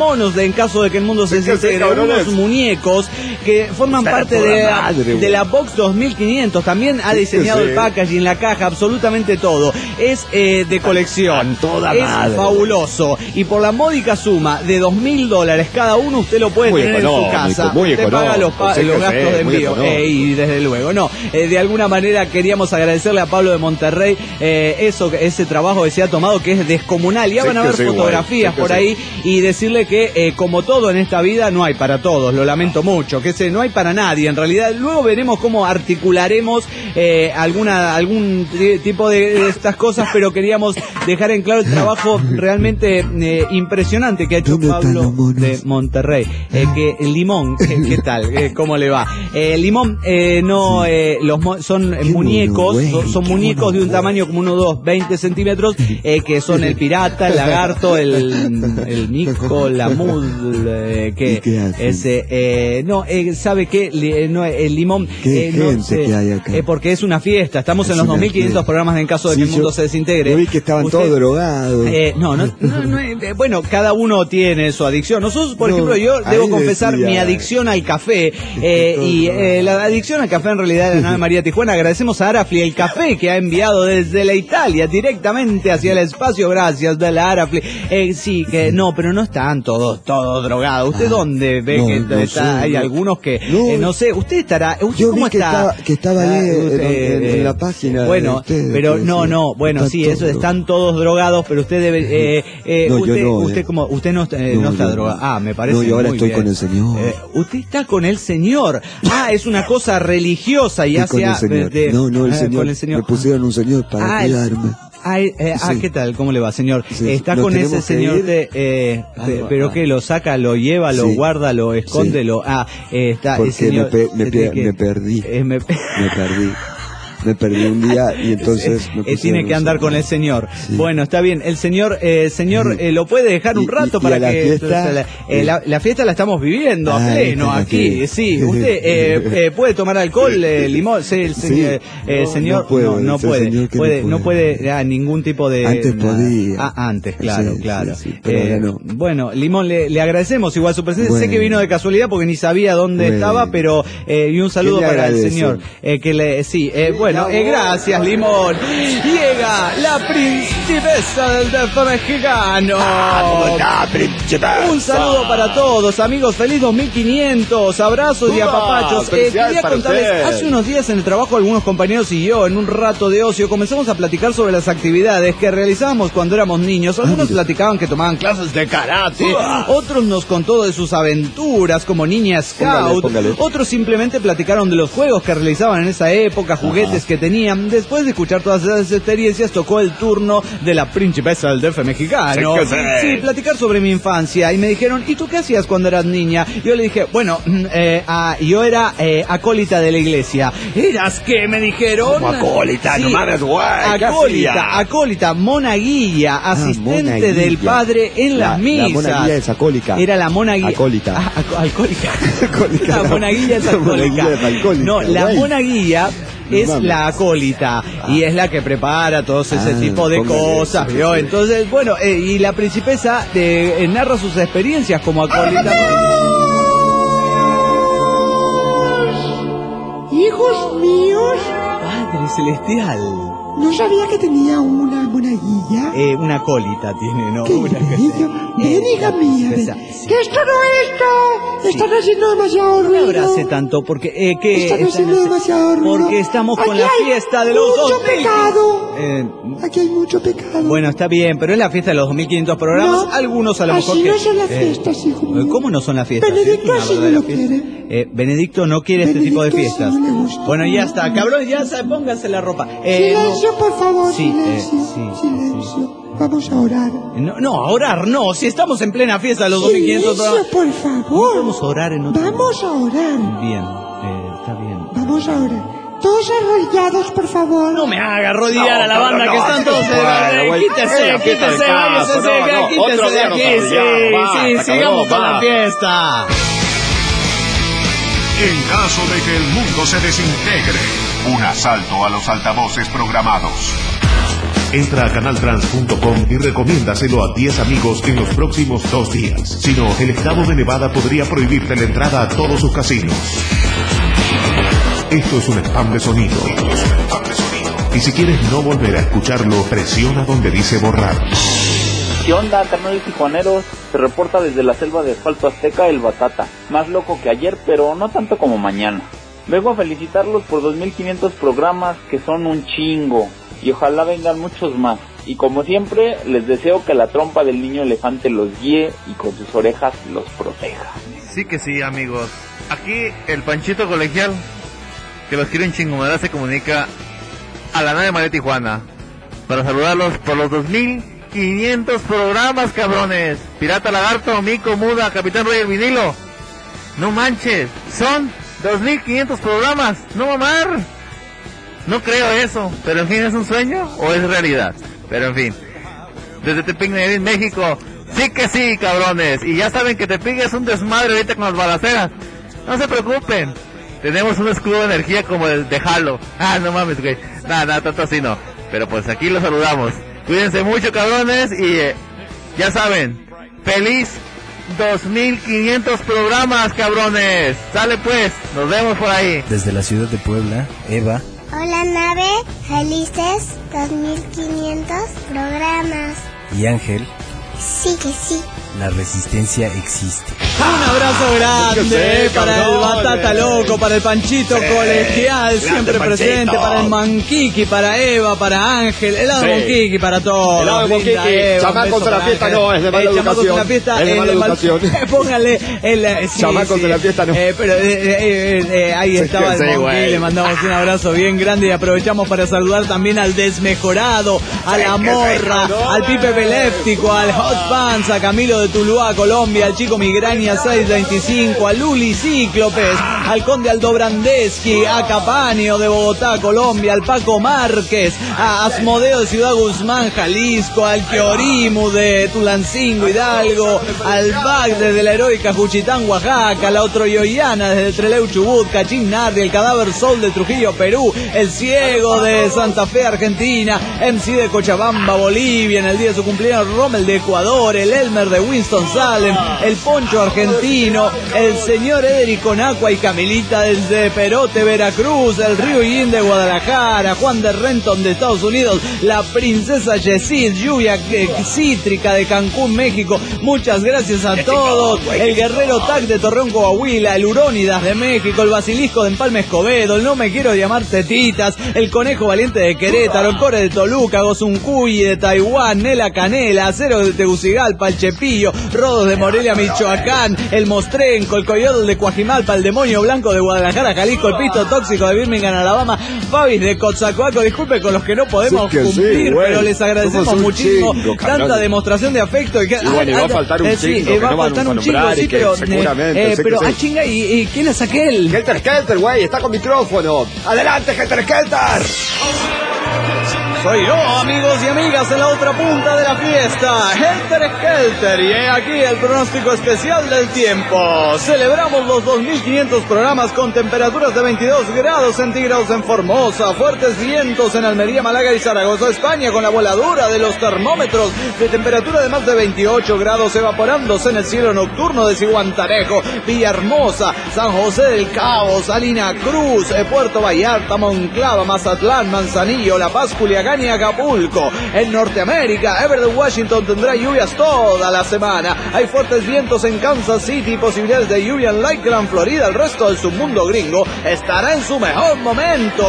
B: monos de En caso de que el mundo se desintegre, unos muñecos que forman
P: Estará
B: parte
P: toda
B: de,
P: madre,
B: de
P: güey.
B: la Box dos mil quinientos. También ha diseñado
P: sí.
B: el packaging, la caja, absolutamente todo. Es eh, de colección.
P: Toda
B: es
P: madre,
B: fabuloso. Y por la módica suma de dos mil dólares cada uno, usted lo puede
P: Muy
B: tener en su
P: económico,
B: casa.
P: muy
B: Usted paga los, pa-
P: económico,
B: los gastos
P: sí,
B: de
P: muy
B: envío.
P: económico.
B: Eh, y desde luego, no. Eh, de alguna manera queríamos agradecerle a Pablo de Monterrey eh, eso, ese trabajo que se ha tomado, que es descomunal. Ya
P: Sí
B: van a
P: que
B: ver
P: sí, güey.
B: fotografías
P: Sí que
B: por
P: sí.
B: ahí y decirle que eh, como todo en esta vida no hay para todos, lo lamento mucho, que se, no hay para nadie en realidad. Luego veremos cómo articularemos eh, alguna algún t- tipo de, de estas cosas, pero queríamos dejar en claro el trabajo realmente eh, impresionante que ha hecho Pablo de Monterrey. Eh, que el Limón, ¿qué, qué tal? Eh, ¿Cómo le va? Eh, Limón, eh, no, eh, los mo- son eh, muñecos, son, son muñecos de un tamaño como uno, dos, veinte centímetros, eh, que son el pirata, el lagarto, el, el mico, la mud, eh, que ese, eh, no, eh, ¿sabe qué? Li- eh, no, el Limón,
P: Qué
B: eh, no
P: gente
B: sé,
P: que hay acá.
B: eh, porque es una fiesta, estamos en
P: Es
B: los
P: una
B: dos mil quinientos
P: fiesta.
B: programas de En caso de
P: Sí,
B: que el mundo
P: yo-
B: se desintegre.
P: yo vi que estaban
B: Usted-
P: todos drogados.
B: Eh, no, no, no, no, eh, bueno, cada uno tiene su adicción. Nosotros, por
P: No,
B: ejemplo, yo
P: ahí
B: debo confesar
P: decía-
B: mi adicción al café, eh, y eh, la adicción al café en realidad de la nave María Tijuana. Agradecemos a Arafli el café que ha enviado desde la Italia directamente hacia el espacio. Gracias de la Arafli. Eh, sí, que no, pero no están todos, todos drogados. ¿Usted dónde ve
P: no,
B: que
P: no
B: está?
P: sé,
B: Hay
P: no.
B: algunos que,
P: No.
B: eh, no sé, usted estará, ¿usted
P: Yo
B: cómo
P: vi que
B: está?
P: estaba, que estaba ahí
B: Ah,
P: en,
B: usted,
P: en- en
B: eh,
P: la página de
B: Bueno,
P: ustedes,
B: pero
P: que
B: no,
P: decía,
B: no, bueno,
P: están
B: sí,
P: todos
B: eso están todos drogados, pero usted debe, eh, eh,
P: No, yo
B: usted,
P: no,
B: usted
P: eh.
B: como, usted no, está- eh,
P: No,
B: no está
P: yo
B: drogado.
P: no.
B: Ah, me parece
P: No, yo ahora
B: muy
P: estoy
B: bien.
P: con el Señor.
B: Eh, usted está con el Señor. Ah, es una cosa religiosa y
P: Estoy
B: hace
P: con el
B: ah,
P: Señor.
B: de-
P: no, no, el
B: ah,
P: señor.
B: con el Señor.
P: Me pusieron un señor para
B: Ah, el-
P: cuidarme.
B: Ah, eh, eh, ah,
P: Sí.
B: ¿qué tal? ¿Cómo le va, señor?
P: Sí,
B: Está
P: nos
B: con ese
P: tenemos que
B: señor
P: ir.
B: de, eh,
P: Ah,
B: pe-
P: ah,
B: pero
P: ah.
B: que lo saca, lo lleva, lo
P: Sí.
B: guarda, lo esconde,
P: Sí.
B: lo, ah, eh, está,
P: Porque
B: el señor.
P: me, pe- me,
B: se
P: pe-
B: tiene que-
P: me perdí.
B: eh, me-
P: Me perdí. Me perdí un día y entonces me
B: Eh,
P: pusieron
B: tiene que
P: un
B: andar
P: señor.
B: con el señor.
P: Sí.
B: Bueno, está bien. El señor, eh, señor, eh, lo puede dejar un
P: Y-
B: rato
P: y- y
B: para
P: a la
B: que
P: fiesta,
B: la, eh, la, la fiesta la estamos viviendo a
P: Ah,
B: pleno
P: esta es la
B: aquí.
P: que-
B: Sí, usted eh, eh, puede tomar alcohol, eh, limón. Sí, el
P: Sí.
B: señor, eh,
P: No,
B: señor,
P: no puedo,
B: no, no
P: ese
B: puede,
P: señor que no
B: puede, no
P: puede.
B: puede, ah, ningún tipo de.
P: Antes
B: nada.
P: podía.
B: Ah, antes, claro,
P: Sí,
B: claro.
P: sí, sí, pero
B: Eh,
P: ahora no.
B: Bueno, Limón, le, le agradecemos igual su presencia. Sé
P: Bueno.
B: que vino de casualidad porque ni sabía dónde
P: Bueno.
B: estaba, pero eh, y un saludo
P: ¿Qué le
B: para el
P: agradece?
B: señor. Eh, que le, sí, eh, bueno, eh, gracias, Limón. Llega la principesa del D F mexicano.
P: ¿Cómo está, principesa?
B: Un saludo para todos, amigos. Feliz dos mil quinientos. Abrazos y
P: ¡Uva!
B: apapachos. Eh,
P: Felicidades
B: quería
P: para
B: contarles,
P: usted.
B: hace unos días en el trabajo algunos compañeros y yo, en un rato de ocio, comenzamos a platicar sobre las actividades que realizábamos cuando éramos niños. Algunos platicaban que tomaban clases de karate, otros nos contó de sus aventuras como niña
P: Póngale,
B: scout,
P: póngale.
B: otros simplemente platicaron de los juegos que realizaban en esa época, juguetes que tenían. Después de escuchar todas esas experiencias, tocó el turno de la principesa del D F mexicano.
P: Sí que sí.
B: Sí, platicar sobre mi infancia. Y me dijeron, ¿y tú qué hacías cuando eras niña? Yo le dije, bueno, mm, eh, ah, yo era eh, acólita de la iglesia. ¿Eras qué? Me dijeron.
P: ¿Cómo acólita? No mames, güey, ¿qué
B: Acólita,
P: hacía?
B: acólita, monaguilla, asistente
P: monaguilla.
B: del padre en
P: La-
B: las
P: la
B: misas.
P: monaguilla es acólica.
B: Era la monaguilla.
P: Acólita.
B: Ah, aco- alcohólica.
P: Acólica,
B: La
P: no.
B: monaguilla es
P: La monaguilla
B: alcohólica.
P: es alcohólica,
B: No, la
P: güey.
B: monaguilla
P: No
B: es
P: mames.
B: la acólita y es la que prepara todos ese
P: Ah,
B: tipo de
P: póngale
B: cosas,
P: eso,
B: ¿vio?
P: sí.
B: Entonces, bueno, eh, y la principesa eh, narra sus experiencias como acólita.
Q: Hijos míos,
B: Padre celestial.
Q: no sabía que tenía una monaguilla.
B: Eh, una acólita tiene, ¿no?
Q: ¡Qué
B: Una
Q: bello! Ven, hija mía, ven.
B: esa-
Q: ¡Que esto no es esto! Están haciendo demasiado
B: No me
Q: ruido.
B: abrace tanto porque eh, que
Q: Están haciendo
B: están-
Q: demasiado ruido.
B: porque estamos con
Q: Aquí
B: la
Q: hay
B: fiesta de los
Q: mucho
B: dos mil.
Q: pecado.
B: Eh,
Q: Aquí hay mucho pecado.
B: bueno, está bien, pero es la fiesta de los dos mil quinientos programas.
Q: No,
B: Algunos a lo
Q: así
B: mejor que
Q: no son las
B: eh,
Q: fiestas, hijo mío.
B: ¿Cómo no son las fiestas?
Q: Benedicto
B: Es una
Q: así no
B: verdadera
Q: lo
B: fiesta.
Q: quiere.
B: Eh, Benedicto no quiere este tipo de
Q: Benedicto
B: fiestas.
Q: así no le gusta.
B: Bueno, ya está, cabrón, ya está, pónganse la ropa. Eh,
Q: Silencio, por favor,
B: Sí, eh,
Q: silencio.
B: sí,
Q: silencio. Vamos a orar.
B: no, no, a orar no, si estamos en plena fiesta de los dos mil quinientos
Q: Silencio,
B: programas.
Q: por favor.
B: Vamos a orar en otro.
Q: Vamos a orar.
B: Bien, eh, está bien.
Q: Vamos a orar. Todos arrodillados, por favor.
B: No me haga arrodillar
P: No,
B: a la
P: no,
B: banda
P: no,
B: que
P: no,
B: están
P: no,
B: todos
P: no,
B: de
P: no, güey.
B: quítese,
P: Es la fiesta
B: quítese,
P: del
B: váyase,
P: campo, no, no,
B: quítese
P: otro
B: de
P: día nos
B: aquí, sí,
P: arrodillamos,
B: sí,
P: basta,
B: sigamos
P: cabrón,
B: con la
P: va.
B: fiesta.
A: En caso de que el mundo se desintegre, un asalto a los altavoces programados. Entra a canal trans punto com y recomiéndaselo a diez amigos en los próximos dos días. Si no, el estado de Nevada podría prohibirte la entrada a todos sus casinos. Esto es un spam de sonido. Esto es un spam de sonido. Y si quieres no volver a escucharlo, presiona donde dice borrar.
R: ¿Qué onda, carnales tijuaneros? Se reporta desde la selva de asfalto azteca el Batata. Más loco que ayer, pero no tanto como mañana. Vengo a felicitarlos por dos mil quinientos programas, que son un chingo. Y ojalá vengan muchos más. Y como siempre, les deseo que la trompa del niño elefante los guíe y con sus orejas los proteja.
S: Sí que sí, amigos. Aquí el Panchito Colegial, que los quiere un chingo, ¿verdad? Se comunica a la nave María Tijuana para saludarlos por los dos mil quinientos programas, cabrones. Pirata Lagarto, Mico, Muda, Capitán Roger Vinilo. No manches, son dos mil quinientos programas, no mamar. No creo eso, pero en fin, ¿es un sueño o es realidad? Pero en fin, desde Tepic, Nayarit, México, sí que sí, cabrones. Y ya saben que Tepic es un desmadre ahorita con las balaceras. No se preocupen, tenemos un escudo de energía como el de Halo. Ah, no mames, güey. Nada, nada, tanto así no. Pero pues aquí los saludamos. Cuídense mucho, cabrones, y eh, ya saben, feliz dos mil quinientos programas, cabrones. Sale pues, nos vemos por ahí.
T: Desde la ciudad de Puebla, Eva.
U: Hola, nave, felices dos mil quinientos programas.
T: Y Ángel.
U: Sí que sí.
T: La resistencia existe.
B: Un abrazo grande para el Batata Loco, para el Panchito sí, Colegial, siempre presente, para el Manquiqui, para Eva, para Ángel, helado sí. Monquiqui para todos.
D: Helado Monquiqui, chamacos de la fiesta no, es de mala eh, educación. De la fiesta, es de mala educación.
B: Mal, póngale el... Sí, chamacos sí, de la fiesta no. Eh, pero eh, eh, eh, ahí sí, estaba sí, el Monquiqui, le mandamos un abrazo bien grande y aprovechamos para saludar también al Desmejorado, a la Morra, al Pipe Epiléptico, al Hot Pants, a Camilo de Tuluá, Colombia, al Chico Migraña seiscientos veinticinco, a Luli Cíclopes, al Conde Aldo Brandeski, a Capanio de Bogotá, Colombia, al Paco Márquez, a Asmodeo de Ciudad Guzmán, Jalisco, al Kiorimu de Tulancingo, Hidalgo, al Bac desde la heroica Juchitán, Oaxaca, la Otroyoyana desde Trelew, Chubut, Cachín Nardi, el Cadáver Soul de Trujillo, Perú, el Ciego de Santa Fe, Argentina, M C de Cochabamba, Bolivia, en el día de su cumpleaños, Rommel de Ecuador, el Elmer de Winston-Salem, el Poncho argentino, el señor Ederic Conacua y Camilita desde Perote, Veracruz, el Río Yin de Guadalajara, Juan de Renton de Estados Unidos, la princesa Yesid, lluvia cítrica de Cancún, México. Muchas gracias a todos. El Guerrero Tac de Torreón, Coahuila, el Urónidas de México, el Basilisco de Empalme Escobedo, el No Me Quiero Llamar Tetitas, el Conejo Valiente de Querétaro, el Core de Toluca, Gozuncuyi de Taiwán, Nela Canela, Acero de Tegucigalpa, el Chepillo, Rodos de Morelia, Michoacán, el Mostrenco, el Coyotl de Coajimalpa, el Demonio Blanco de Guadalajara, Jalisco, el Pito Tóxico de Birmingham, Alabama, Fabis de Coatzacoalco. Disculpe con los que no podemos sí que cumplir, sí, pero les agradecemos muchísimo chingo, tanta demostración de afecto. Y, que, y bueno, ah, va a faltar un eh, chingo, sí, va a faltar un chingo, sí, pero, eh, pero ah, chinga, ¿y, y quién es aquel?
D: Helter Skelter, güey, está con micrófono. ¡Adelante, Helter Skelter!
B: Soy yo, amigos y amigas, en la otra punta de la fiesta, Helter Skelter, y he aquí el pronóstico especial del tiempo. Celebramos los dos mil quinientos programas con temperaturas de veintidós grados centígrados en Formosa, fuertes vientos en Almería, Málaga y Zaragoza, España, con la voladura de los termómetros de temperatura de más de veintiocho grados, evaporándose en el cielo nocturno de Ciguantanejo, Villahermosa, San José del Cabo, Salina Cruz, Puerto Vallarta, Monclava, Mazatlán, Manzanillo, La Paz, Culiacán y Acapulco. En Norteamérica, Everett, Washington tendrá lluvias toda la semana. Hay fuertes vientos en Kansas City, posibilidades de lluvia en Lakeland, Florida. El resto del submundo gringo estará en su mejor momento.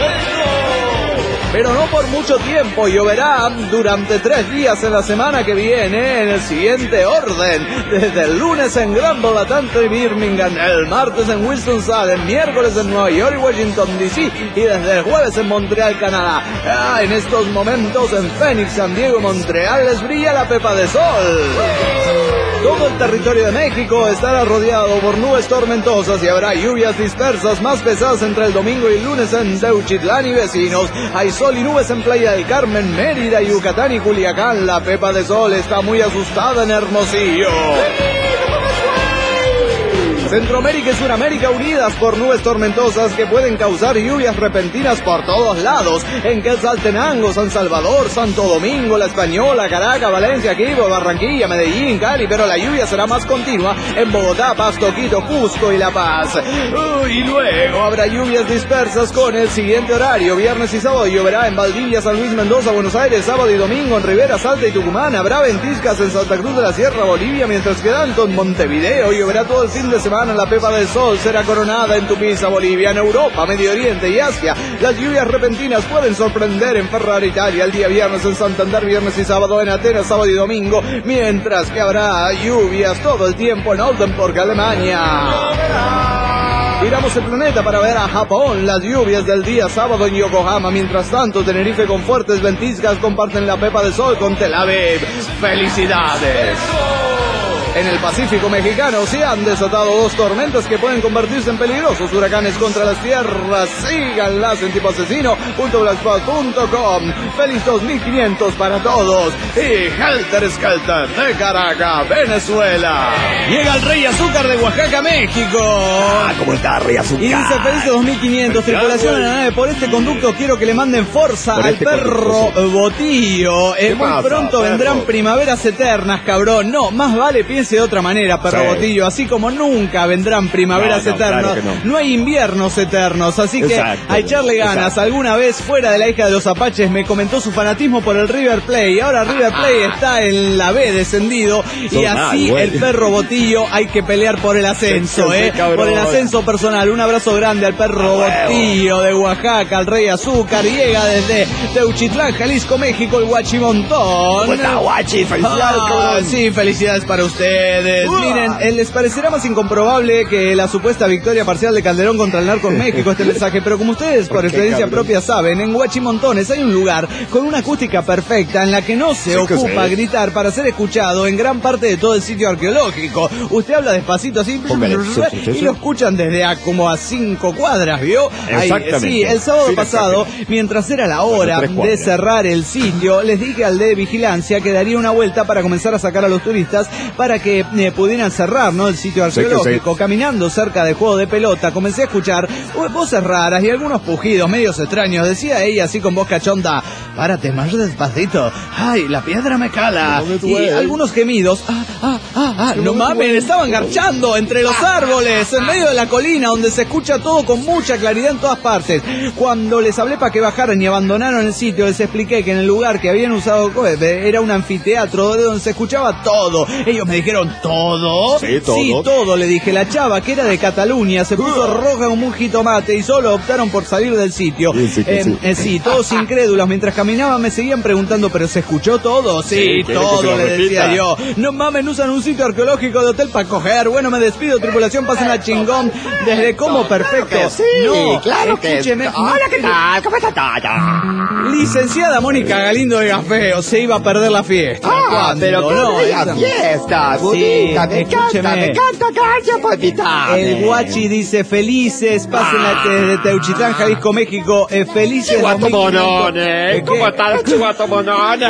B: Pero no por mucho tiempo, lloverá durante tres días en la semana que viene en el siguiente orden. Desde el lunes en Grand Bolatante y Birmingham, el martes en Winston-Salem, miércoles en Nueva York y Washington D C y desde el jueves en Montreal, Canadá. Ah, en estos momentos en Phoenix, San Diego y Montreal les brilla la pepa de sol. Todo el territorio de México estará rodeado por nubes tormentosas y habrá lluvias dispersas más pesadas entre el domingo y el lunes en Teuchitlán y vecinos. Hay sol y nubes en Playa del Carmen, Mérida, Yucatán y Culiacán. La pepa de sol está muy asustada en Hermosillo. Centroamérica y Suramérica unidas por nubes tormentosas que pueden causar lluvias repentinas por todos lados. En Quetzaltenango, San Salvador, Santo Domingo, La Española, Caracas, Valencia, Quibdó, Barranquilla, Medellín, Cali, pero la lluvia será más continua en Bogotá, Pasto, Quito, Cusco y La Paz. Uh, y luego habrá lluvias dispersas con el siguiente horario. Viernes y sábado lloverá en Valdivia, San Luis, Mendoza, Buenos Aires, sábado y domingo en Rivera, Salta y Tucumán. Habrá ventiscas en Santa Cruz de la Sierra, Bolivia, mientras que tanto en Montevideo lloverá todo el fin de semana. La Pepa del Sol será coronada en Tupiza, Bolivia. En Europa, Medio Oriente y Asia, las lluvias repentinas pueden sorprender en Ferrara, Italia, el día viernes en Santander, viernes y sábado en Atenas, sábado y domingo, mientras que habrá lluvias todo el tiempo en Oldenburg, Alemania. Giramos el planeta para ver a Japón, las lluvias del día sábado en Yokohama. Mientras tanto, Tenerife con fuertes ventiscas comparten la Pepa del Sol con Tel Aviv. ¡Felicidades! En el Pacífico mexicano se han desatado dos tormentas que pueden convertirse en peligrosos huracanes contra las tierras. Síganlas en tipo asesino punto blogspot punto com. Feliz dos mil quinientos para todos. Y Helter Skelter de Caracas, Venezuela. Llega el Rey Azúcar de Oaxaca, México.
C: Ah, ¿cómo está Rey Azúcar?
B: Y dice feliz dos mil quinientos, tripulación de la nave. Por este conducto quiero que le manden fuerza al este perro conducto, sí. Botillo. Eh, muy pasa, pronto perro? Vendrán primaveras eternas, cabrón. No, más vale piensa de otra manera, perro sí. Botillo, así como nunca vendrán primaveras no, no, eternas, claro no. no hay inviernos eternos, así exacto, que a echarle ganas. Exacto. Alguna vez fuera de la hija de los Apaches me comentó su fanatismo por el River Plate, ahora River Plate ah. está en la B descendido y así mal, el perro Botillo hay que pelear por el ascenso, eh, por el ascenso personal. Un abrazo grande al perro ah, Botillo de Oaxaca, al Rey Azúcar. Llega desde Teuchitlán, Jalisco, México, el Guachimontón.
C: ¿Cómo está, Guachi? Felicidades,
B: ah, sí, felicidades para usted. Miren, les parecerá más incomprobable que la supuesta victoria parcial de Calderón contra el narco en México este mensaje, pero como ustedes por, por experiencia cabrón? propia saben, en Huachimontones hay un lugar con una acústica perfecta en la que no se sí, ocupa sí. gritar para ser escuchado en gran parte de todo el sitio arqueológico. Usted habla despacito así Póngale, sí, sí, sí, y lo escuchan desde a como a cinco cuadras, ¿vio?
C: Exactamente.
B: Ahí, sí, el sábado sí, pasado, mientras era la hora de cerrar el sitio, les dije al de vigilancia que daría una vuelta para comenzar a sacar a los turistas para que Eh, pudieran cerrar, ¿no? El sitio arqueológico. Sí, sí. Caminando cerca del juego de pelota, comencé a escuchar voces raras y algunos pujidos medios extraños. Decía ella así con voz cachonda: párate más despacito. Ay, la piedra me cala. No me y algunos gemidos. Ah, ah, ah, ah. No, no mames, estaban garchando entre los árboles, en medio de la colina, donde se escucha todo con mucha claridad en todas partes. Cuando les hablé para que bajaran y abandonaron el sitio, les expliqué que en el lugar que habían usado era un anfiteatro de donde se escuchaba todo. Ellos me dijeron: ¿todo?
C: Sí, todo.
B: Sí, todo, le dije. La chava, que era de Cataluña, se puso uh. roja como un jitomate y solo optaron por salir del sitio. Sí, sí, eh, sí. Eh, sí todos incrédulos. Mientras caminaban me seguían preguntando: ¿pero se escuchó todo? Sí, sí todo, le decía repita. yo. No mames, usan un sitio arqueológico de hotel para coger. Bueno, me despido, tripulación, pasen a chingón. Desde como perfecto.
C: Claro sí,
B: no,
C: claro
B: escúcheme.
C: que Hola, ¿qué tal? ¿Cómo está todo?
B: Licenciada Mónica Galindo de Gafeo, se iba a perder la fiesta.
C: Ah, pero ¿qué no, esa fiesta? Sí, me encanta, me encanta, gracias por invitarme.
B: El Guachi dice: felices, pasen ah. desde Teuchitlán, Jalisco, México, eh, felices.
C: Chihuato Monone, ¿cómo estás, Chihuato Monone?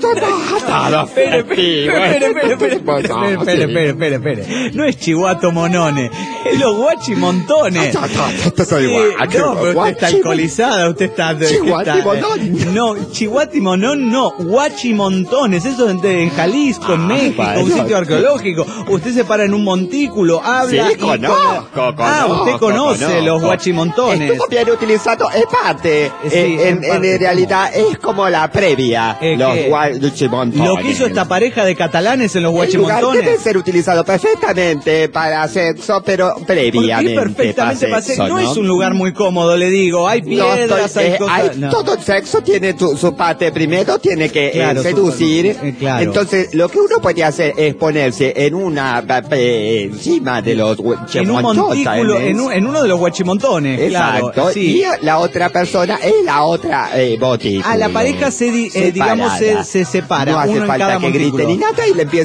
B: Espere, espere, espere, espere, espere, espere, espere. No es Chihuato Monone, es los Guachimontones.
C: Esto soy Guachi.
B: No, pero usted está alcoholizada, usted está...
C: Chihuati Monón.
B: No, Chihuati Monón no, Guachimontones, eso en Jalisco, en México, un sitio arqueológico. Usted se para en un montículo, habla
C: sí, y conozco,
B: con... Ah, usted conoce conozco. los Guachimontones.
C: Estuvo bien utilizado, es parte. Sí, eh, en, en, en realidad es como la previa. Eh, los Guachimontones.
B: Lo que hizo esta pareja de catalanes en los Guachimontones.
C: El lugar debe ser utilizado perfectamente para sexo, pero previamente.
B: Perfectamente
C: para sexo,
B: ¿no?
C: ¿no?
B: es un lugar muy cómodo, le digo. Hay piedras,
C: no, estoy,
B: hay
C: eh,
B: cosas.
C: Hay, no. Todo el sexo tiene tu, su parte. Primero tiene que claro, eh, seducir.
B: Eh, claro.
C: Entonces, lo que uno puede hacer es ponerse en una eh, encima de los
B: en un montículo, en, un, en uno de los guachimontones.
C: Exacto.
B: Claro, sí.
C: Y la otra persona es la otra eh, botículo.
B: A la pareja se, di, eh, digamos, se, se separa.
C: No hace
B: uno
C: falta
B: en cada
C: que grite ni nada y le empieza a decir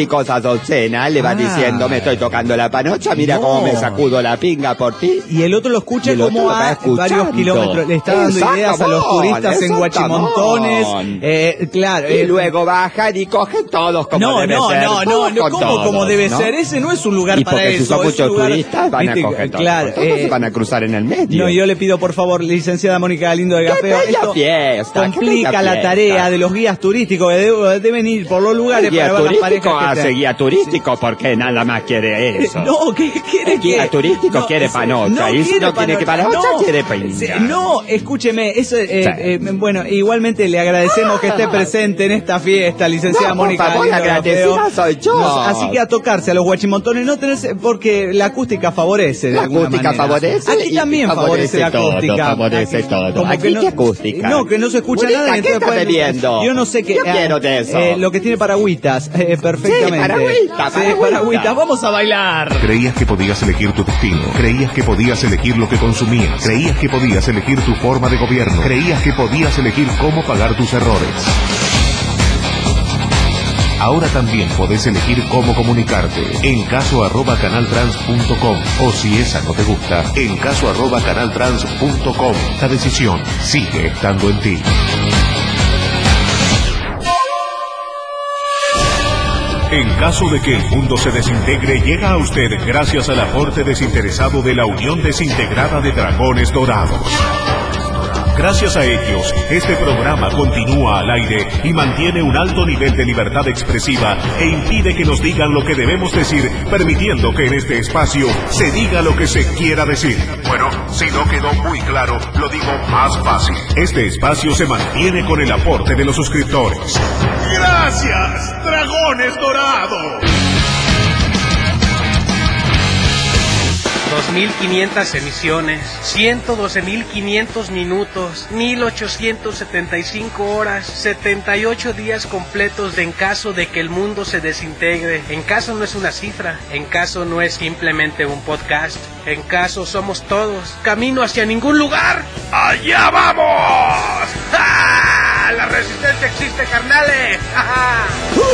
C: chicos a docena le va
B: Ah.
C: diciendo, me estoy tocando la panocha, mira
B: No.
C: cómo me sacudo la pinga por ti.
B: Y el otro lo escucha
C: Y el otro
B: como
C: lo va
B: a
C: escuchando.
B: varios kilómetros. Le está dando
C: Exacto,
B: ideas a los turistas en
C: exacto.
B: Guachimontones. Eh, claro.
C: Y
B: eh,
C: luego bajan y cogen todos como
B: no,
C: debe
B: no,
C: ser.
B: no, no,
C: todos
B: no,
C: con
B: ¿cómo
C: todos,
B: como debe
C: ¿no?
B: ser? Ese no es un lugar
C: Y
B: para
C: porque
B: eso.
C: si son
B: es
C: muchos
B: un lugar-
C: turistas van a
B: Viste,
C: coger todos.
B: claro,
C: Todos
B: eh,
C: se van a cruzar en el medio.
B: No, yo le pido por favor, licenciada Mónica Galindo de
C: ¡Qué
B: Gafeo,
C: bella
B: esto
C: fiesta! ¡Qué
B: complica
C: bella
B: la
C: fiesta!
B: tarea de los guías turísticos que debe- deben ir por los lugares
C: Guía
B: para ver las parejas
C: turístico
B: que
C: hace
B: están.
C: guía turístico porque nada más quiere eso.
B: No, ¿qué quiere
C: El guía
B: que-
C: turístico
B: no,
C: quiere
B: ese-
C: panocha. y si
B: quiere
C: no tiene que panocha,
B: no,
C: quiere
B: sí,
C: pinga.
B: No, escúcheme, eso, eh,
C: Sí.
B: eh, bueno, igualmente le agradecemos que esté presente en esta fiesta, licenciada
C: No, por
B: Mónica
C: favor,
B: Galindo de
C: agradecida
B: Gafeo.
C: soy yo.
B: No, así que a tocarse a los guachimontones, no tenerse, porque la acústica favorece de
C: La
B: alguna
C: acústica
B: manera.
C: favorece
B: Aquí
C: y
B: también favorece,
C: favorece
B: la
C: todo,
B: acústica.
C: favorece
B: Aquí-
C: todo.
B: como
C: Aquí
B: que no-
C: qué acústica.
B: No, que no se escucha
C: Mónica,
B: nada. y
C: ¿qué
B: entonces
C: estás
B: pueden-
C: bebiendo?
B: Yo no sé qué.
C: Yo quiero de eso.
B: eh, lo que tiene paragüitas, eh, perfectamente.
C: Sí, paragüita,
B: Sí,
C: paragüita.
B: paragüita. Vamos a bailar.
A: Creías que podías elegir tu destino, creías que podías elegir lo que consumías, creías que podías elegir tu forma de gobierno, creías que podías elegir cómo pagar tus errores. Ahora también podés elegir cómo comunicarte en caso arroba canaltrans punto com o si esa no te gusta, en caso arroba canaltrans punto com. La decisión sigue estando en ti. En caso de que el mundo se desintegre, llega a usted gracias al aporte desinteresado de la Unión Desintegrada de Dragones Dorados. Gracias a ellos, este programa continúa al aire y mantiene un alto nivel de libertad expresiva e impide que nos digan lo que debemos decir, permitiendo que en este espacio se diga lo que se quiera decir. Bueno, si no quedó muy claro, lo digo más fácil. Este espacio se mantiene con el aporte de los suscriptores. ¡Gracias, Dragones Dorados!
E: dos mil quinientas emisiones, ciento doce mil quinientos minutos, mil ochocientas setenta y cinco horas, setenta y ocho días completos de En Caso de que el mundo se desintegre. En Caso no es una cifra, En Caso no es simplemente un podcast, En Caso somos todos, camino hacia ningún lugar. ¡Allá vamos! ¡Ja! ¡La resistencia existe, carnales! ¡Ja!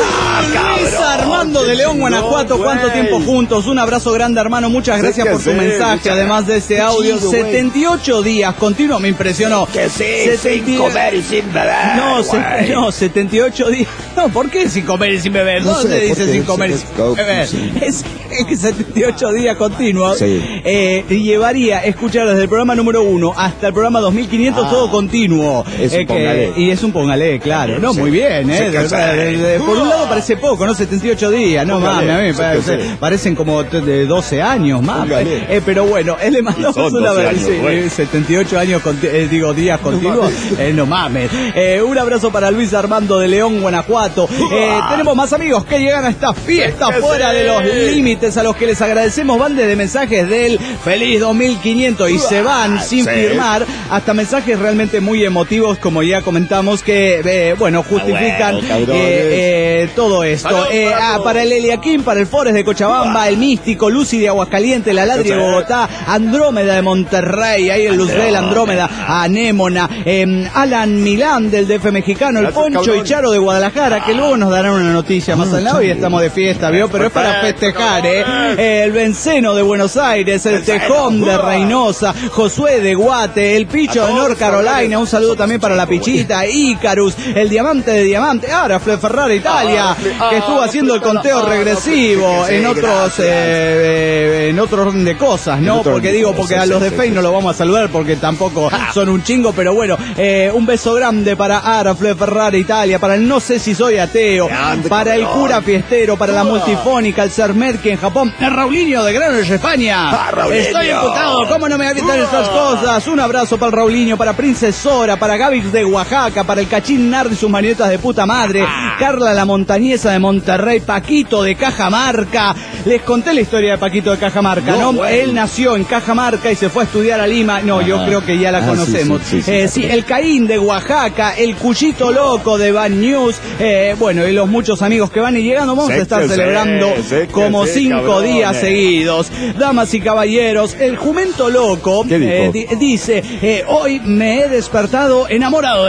B: Luis Armando de León, Guanajuato, ¿cuánto tiempo juntos? Un abrazo grande, hermano, muchas gracias por su mensaje, además de este audio. setenta y ocho días continuos, me impresionó.
C: Que sí,
B: setenta
C: sin comer y sin beber.
B: No, se-
C: güey.
B: no, setenta y ocho días. No, ¿por qué sin comer y sin beber? No,
C: No sé,
B: se dice
C: porque
B: sin
C: es-
B: comer y
C: es-
B: sin beber.
C: sí.
B: Es, es que setenta y ocho días continuos
C: Sí.
B: eh, llevaría escuchar desde el programa número uno hasta el programa dos mil quinientos
C: Ah.
B: todo continuo.
C: Es un
B: Eh, que-
C: póngale.
B: y es un póngale, claro. No,
C: Sí.
B: muy bien,
C: Sí,
B: ¿eh?
C: que
B: De verdad,
C: sí.
B: de- de- por un lado parece poco, ¿no? setenta y ocho días, no
C: Póngale,
B: mames, a mí me
C: sí, que
B: parece-
C: sí.
B: parecen como t- de doce años más.
C: Póngale.
B: Eh, pero bueno, él le mandamos
C: Y son
B: una
C: doce
B: vez,
C: años,
B: sí,
C: güey.
B: setenta y ocho años, conti- eh, digo, días continuos. Eh, no mames. Eh, un abrazo para Luis Armando de León, Guanajuato. Eh, tenemos más amigos que llegan a esta fiesta
C: Sí, que
B: fuera
C: sí.
B: de los límites, a los que les agradecemos. Van desde mensajes del feliz dos mil quinientos y se van sin
C: sí.
B: firmar hasta mensajes realmente muy emotivos, como ya comentamos, que, eh, bueno, justifican
C: bueno, cabrones.
B: eh, eh, todo esto.
C: Salud
B: Eh,
C: para
B: ah,
C: todos.
B: para el Eliaquín, para el Forest de Cochabamba, el Místico, Lucy de Aguascalientes, la Ladri de
C: Sí.
B: Bogotá, Andrómeda de Monterrey, ahí el Luzbel Andrómeda, Anémona, eh, Alan Milán del D F mexicano, el
C: Gracias,
B: Poncho
C: cabrón.
B: y Charo de Guadalajara, que luego nos darán una noticia más al lado y estamos de fiesta, ¿vio? Pero es para festejar, ¿eh? Eh, El Benceno de Buenos Aires, el Tejón de Reynosa, Josué de Guate, el Picho de North Carolina, un saludo también para la Pichita, Icarus, el Diamante de Diamante, Arafle Ferrara Italia, que estuvo haciendo el conteo regresivo en otros eh, eh, en otro orden de cosas, ¿no?
C: otro
B: Porque
C: orden de
B: digo,
C: cosas,
B: porque a
C: sí,
B: los de
C: sí,
B: Fey
C: sí.
B: no los vamos a saludar porque tampoco son un chingo, pero bueno, eh, un beso grande para Arafle Ferrara Italia, para el No sé si soy ateo,
C: Grande,
B: para el
C: cabrón.
B: cura fiestero, para la multifónica, el Sermerki en Japón, el Raulinho de Granollers, España.
C: Ah, Raulinho.
B: Estoy imputado, ¿cómo no me voy a quitar estas cosas? Un abrazo para el Raulinho, para Princesora, para Gavix de Oaxaca, para el Cachín Nardi y sus marionetas de puta madre, Carla la Montañesa de Monterrey, Paquito de Cajamarca. Les conté la historia de Paquito de Cajamarca, ¿no?
C: No, bueno.
B: Él nació en Cajamarca y se fue a estudiar a Lima. No, yo
C: Ajá.
B: creo que ya la
C: Ah,
B: conocemos.
C: sí, sí, sí,
B: Eh,
C: sí.
B: sí, el Caín de Oaxaca, el Cuchito Loco de Bad News, eh, bueno, y los muchos amigos que van y llegando. Vamos
C: Sé
B: a estar
C: que sí,
B: celebrando
C: sé que
B: como
C: sí,
B: cinco
C: cabrones.
B: días seguidos. Damas y caballeros, el Jumento Loco
C: ¿Qué dijo?
B: eh, di- dice, eh, hoy me he despertado enamorado de la vida.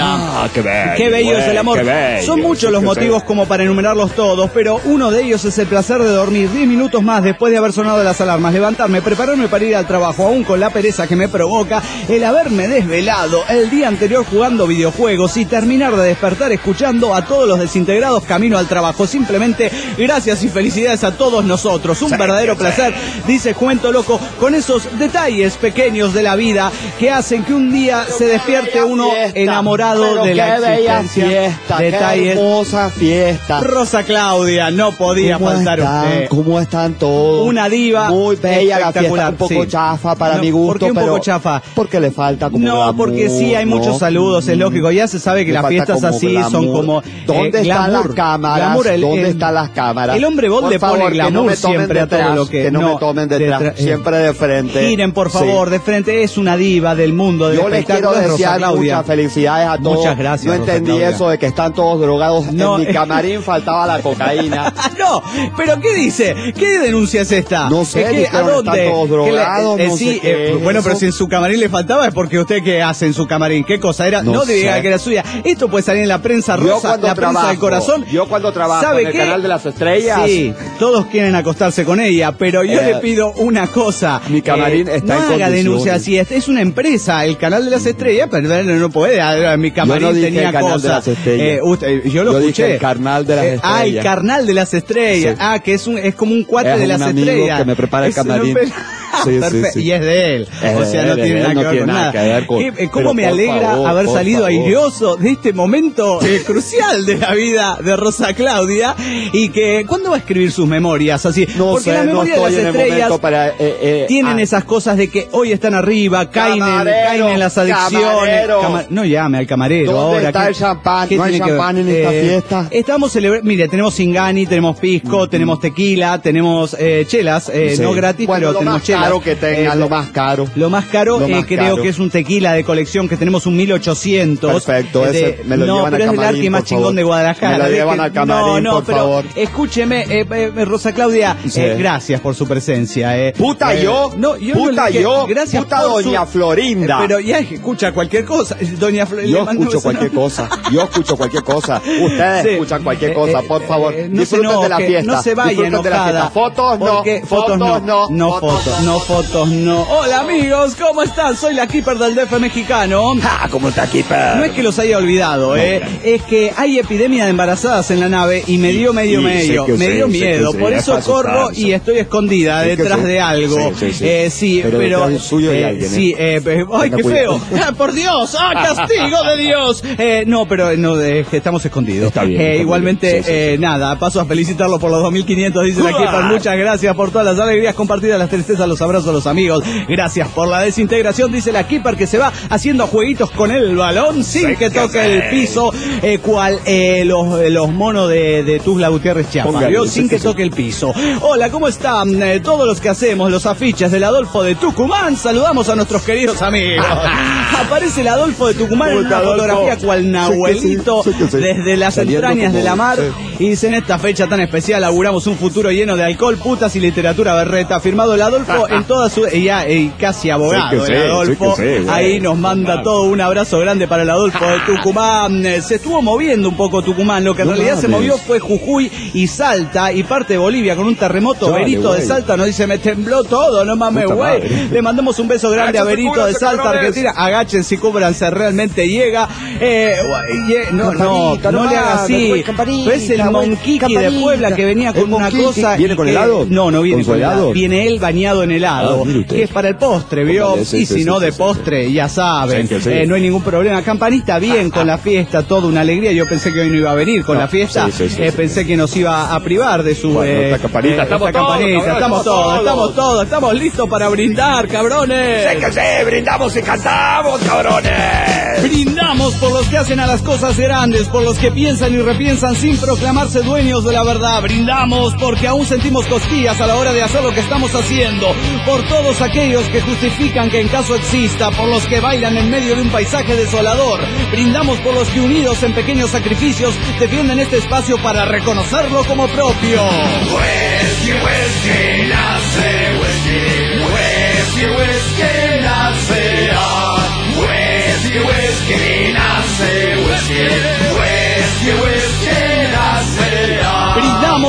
B: vida.
C: Ah, qué bello.
B: Qué bello
C: güey,
B: es el amor.
C: qué bello,
B: Son muchos los
C: qué
B: motivos
C: bello.
B: como para enumerarlos todos, pero uno de ellos es el placer de dormir diez minutos más después de haber sonado las alarmas, levantarme, prepararme para ir al trabajo, aún con la pereza que me provoca, el haberme desvelado el día anterior jugando videojuegos y terminar de despertar escuchando a todos los desintegrados camino al trabajo. Simplemente gracias y felicidades a todos nosotros. Un verdadero placer, dice Cuento Loco, con esos detalles pequeños de la vida que hacen que un día se despierte uno enamorado de la existencia.
C: Fiesta,
B: Detalles.
C: qué hermosa fiesta.
B: Rosa Claudia, no podía
C: ¿Cómo
B: faltar
C: están?
B: usted.
C: ¿Cómo están todos?
B: Una diva
C: muy bella, la fiesta
B: espectacular,
C: un poco
B: sí.
C: chafa para
B: No,
C: mi gusto.
B: ¿por qué un
C: pero
B: poco chafa?
C: Porque le falta como
B: No,
C: glamour,
B: porque sí hay muchos
C: ¿no?
B: saludos, es lógico. Ya se sabe que
C: Le
B: las
C: falta
B: fiestas
C: como
B: así
C: glamour.
B: son como...
C: ¿Dónde
B: eh,
C: están
B: glamour.
C: las cámaras?
B: Glamour, el-
C: ¿Dónde
B: el-
C: están las cámaras?
B: El hombre bot
C: Por
B: le
C: favor,
B: pone
C: que no
B: glamour
C: me tomen
B: siempre a todo
C: detrás,
B: lo que...
C: que no, me tomen detrás,
B: detrás, eh,
C: siempre de frente.
B: Giren, por favor,
C: Sí.
B: de frente. Es una diva del mundo del
C: Yo les quiero
B: espectáculo, es Rosa
C: desear
B: Claudia.
C: muchas felicidades a todos.
B: Muchas gracias,
C: No
B: Rosa
C: entendí
B: Claudia.
C: eso de que están todos drogados.
B: No,
C: En mi
B: eh.
C: camarín faltaba la cocaína.
B: No, pero ¿qué dice? ¿Qué denuncia es esta?
C: No sé,
B: ¿Es que,
C: dijeron
B: ¿a dónde?
C: están todos
B: ¿Qué le-
C: drogados,
B: eh,
C: no
B: sí,
C: sé qué
B: eh,
C: es
B: bueno,
C: eso.
B: pero si en su camarín le faltaba es porque usted qué hace en su camarín, ¿qué cosa? Era, no,
C: No
B: diga
C: sé.
B: que era suya. Esto puede salir en la prensa
C: Yo
B: rosa,
C: cuando
B: la prensa
C: trabajo,
B: del corazón.
C: yo cuando trabajo
B: ¿Sabe
C: en el
B: qué?
C: canal de las estrellas.
B: Sí, todos quieren acostarse con ella, pero yo
C: Eh,
B: le pido una cosa.
C: mi camarín
B: eh,
C: está
B: no
C: en
B: haga
C: condiciones.
B: denuncia así, es, es una empresa, el canal de las estrellas, pero no no puede, ah, mi camarín
C: no dije
B: tenía
C: el canal de
B: cosas.
C: las estrellas.
B: Eh, usted- yo lo
C: Yo
B: escuché.
C: dije el carnal de las
B: Eh, Ah, el
C: estrellas.
B: carnal de las estrellas.
C: Sí.
B: Ah, que es un es como un cuate
C: Es
B: de
C: un
B: las
C: amigo
B: estrellas.
C: que me prepara el
B: Es un
C: camarín.
B: pe-
C: Sí, sí,
B: Perfecto.
C: sí.
B: Y es de él.
C: Es
B: o
C: de
B: sea, no
C: él, es
B: tiene
C: de
B: nada
C: él,
B: que
C: no
B: ver
C: tiene
B: con
C: nada
B: nada.
C: que ver con-
B: ¿Qué- eh,
C: pero
B: ¿Cómo me
C: por
B: alegra
C: favor,
B: haber
C: por
B: salido
C: favor.
B: airoso de este momento eh, crucial de la vida de Rosa Claudia? Y que, ¿cuándo va a escribir sus memorias? Así,
C: No
B: porque
C: sé,
B: la
C: no
B: memoria
C: estoy
B: de
C: en
B: las
C: el
B: estrellas
C: momento para... eh, eh,
B: tienen
C: ah,
B: esas cosas de que hoy están arriba, caen, en,
C: Camarero,
B: caen en las adicciones.
C: camarero.
B: Cama- no llame al camarero
C: ¿Dónde
B: ahora.
C: está
B: ¿qué-
C: el champán?
B: qué
C: ¿No hay
B: tiene que ver?
C: champán en esta fiesta?
B: Estamos celebrando, mire, tenemos Singani, tenemos pisco, tenemos tequila, tenemos eh, chelas, eh,
C: sí.
B: no gratis,
C: Bueno,
B: pero
C: lo
B: tenemos
C: más
B: chelas.
C: caro que tengan,
B: Eh,
C: lo más caro.
B: Lo más caro,
C: Lo
B: eh,
C: más
B: creo
C: caro.
B: que es un tequila de colección que tenemos un mil ochocientos.
C: Perfecto,
B: eh, de-
C: ese me lo
B: no,
C: llevan
B: pero
C: al
B: es del
C: camarín,
B: arqui más
C: por
B: chingón
C: favor.
B: de Guadalajara.
C: Me lo
B: Deje-
C: llevan al camarín,
B: no, no,
C: por
B: pero
C: favor.
B: escúcheme, eh, eh, Rosa Claudia,
C: Sí.
B: eh, gracias por su presencia. Eh.
C: Puta
B: Eh,
C: yo,
B: no, yo
C: puta
B: no le dije-
C: yo,
B: gracias
C: puta
B: por su-
C: doña Florinda.
B: Eh, pero ya escucha cualquier cosa, doña Florinda.
C: Yo
B: le mando
C: escucho
B: un-
C: cualquier cosa, yo escucho cualquier cosa. Ustedes
B: Sí.
C: escuchan cualquier
B: Eh,
C: cosa,
B: eh,
C: por favor.
B: eh, no se
C: Disfruten de la
B: enoje,
C: fiesta.
B: no se vaya
C: Disfruten de la
B: enojada.
C: fiesta. Fotos no,
B: Porque
C: fotos no,
B: no fotos, no fotos no. Hola amigos, ¿cómo están? Soy la Keeper del D F mexicano.
C: Ah, ¿cómo está Keeper?
B: No es que los haya olvidado, eh, es que hay epidemia de embarazadas en la nave y me dio medio
C: Sí,
B: medio,
C: sé que
B: me
C: sí,
B: dio
C: sé que
B: miedo,
C: sí,
B: por
C: es
B: eso
C: para
B: corro
C: asustarse.
B: y estoy escondida
C: Sé que
B: detrás
C: sí.
B: de algo.
C: Sí, sí, sí.
B: Eh, sí,
C: Pero
B: pero,
C: detrás suyo hay
B: eh,
C: alguien, ¿eh?
B: sí, eh, eh, ay
C: Tenga
B: qué
C: cuidado.
B: feo, ah, por Dios, ah, castigo de Dios. Eh, no, pero no, eh, que estamos escondidos.
C: Está bien,
B: Eh,
C: está bien.
B: igualmente,
C: Sí, sí,
B: eh, nada, paso a felicitarlo por los dos mil quinientos, dice la Keeper. Muchas gracias por todas las alegrías compartidas, las tristezas, los abrazos, los amigos. Gracias por la desintegración, dice la Keeper, que se va haciendo jueguitos con el balón sin
C: Sí,
B: que
C: que
B: toque
C: sí.
B: el piso, eh, cual eh, los, eh, los monos de, de Tuzla Gutiérrez Chiapas,
C: Póngale,
B: ¿vio?
C: sí,
B: Sin
C: sí,
B: que
C: sí.
B: toque el piso. Hola, ¿cómo están? Eh, todos los que hacemos los afiches del Adolfo de Tucumán, saludamos a nuestros queridos amigos. Aparece el Adolfo de Tucumán en
C: ¿Cómo
B: una
C: está, Adolfo?
B: fotografía cual Nahuelito
C: Sí que sí, sí que sí.
B: desde las
C: Saliendo
B: entrañas de la
C: como-
B: mar,
C: sí.
B: y dice: en esta fecha tan especial auguramos un futuro lleno de alcohol, putas y literatura berreta. Firmado el Adolfo en toda su... y ya, y casi abogado
C: Sí que sí,
B: el Adolfo.
C: sí que sí, güey.
B: Ahí nos manda todo un abrazo grande para el Adolfo de Tucumán. Eh, Se estuvo moviendo un poco Tucumán, lo que en
C: No
B: realidad se
C: mames.
B: movió fue Jujuy y Salta y parte de Bolivia con un terremoto.
C: Dale,
B: Berito de
C: güey.
B: Salta nos dice: me tembló todo, no mames,
C: Puta
B: güey.
C: madre.
B: Le mandamos un beso grande a
C: Agáchense,
B: Berito de
C: cúbranse,
B: Salta,
C: cabrones.
B: Argentina. Agáchense y cúbranse, realmente llega. Eh, ye- no, no,
C: Campanita,
B: no
C: no
B: le haga
C: mames,
B: así.
C: güey, campanita,
B: Pero es el
C: güey,
B: Monquiqui de
C: campanita.
B: Puebla que venía con
C: El
B: una
C: Monquiqui.
B: cosa.
C: ¿Viene
B: y
C: con
B: que-
C: helado?
B: No, no viene
C: ¿Con su
B: con helado.
C: helado?
B: Viene él bañado en helado.
C: Ah, mire usted.
B: Que es para el postre, ¿vio?
C: Póngale, sí,
B: Y
C: sí,
B: si
C: sí,
B: no,
C: sí,
B: de
C: sí,
B: postre, ya saben.
C: Sí, que sí.
B: Eh, no hay ningún problema. Campanita bien con la fiesta, toda una alegría. Yo pensé que hoy no iba a venir con
C: No,
B: la fiesta.
C: sí, sí, sí,
B: Eh,
C: sí.
B: pensé que nos iba a privar de su.
C: Bueno,
B: eh,
C: esta campanita,
B: eh,
C: estamos
B: esta
C: todos,
B: campanita.
C: cabrón,
B: Estamos
C: estamos
B: todos,
C: todos.
B: estamos todos, estamos listos para brindar, cabrones.
C: Sé que sí, brindamos y cantamos, cabrones.
B: Brindamos por los que hacen a las cosas grandes, por los que piensan y repiensan sin proclamarse dueños de la verdad. Brindamos porque aún sentimos cosquillas a la hora de hacer lo que estamos haciendo. Por todos aquellos que justifican que en caso exista, por los que bailan en medio de un paisaje desolador. Brindamos por los que unidos en pequeños sacrificios defienden este espacio para reconocerlo como propio.
A: Whisky, whisky, nace whisky. Whisky, whisky, nace. ah. Whisky, whisky, nace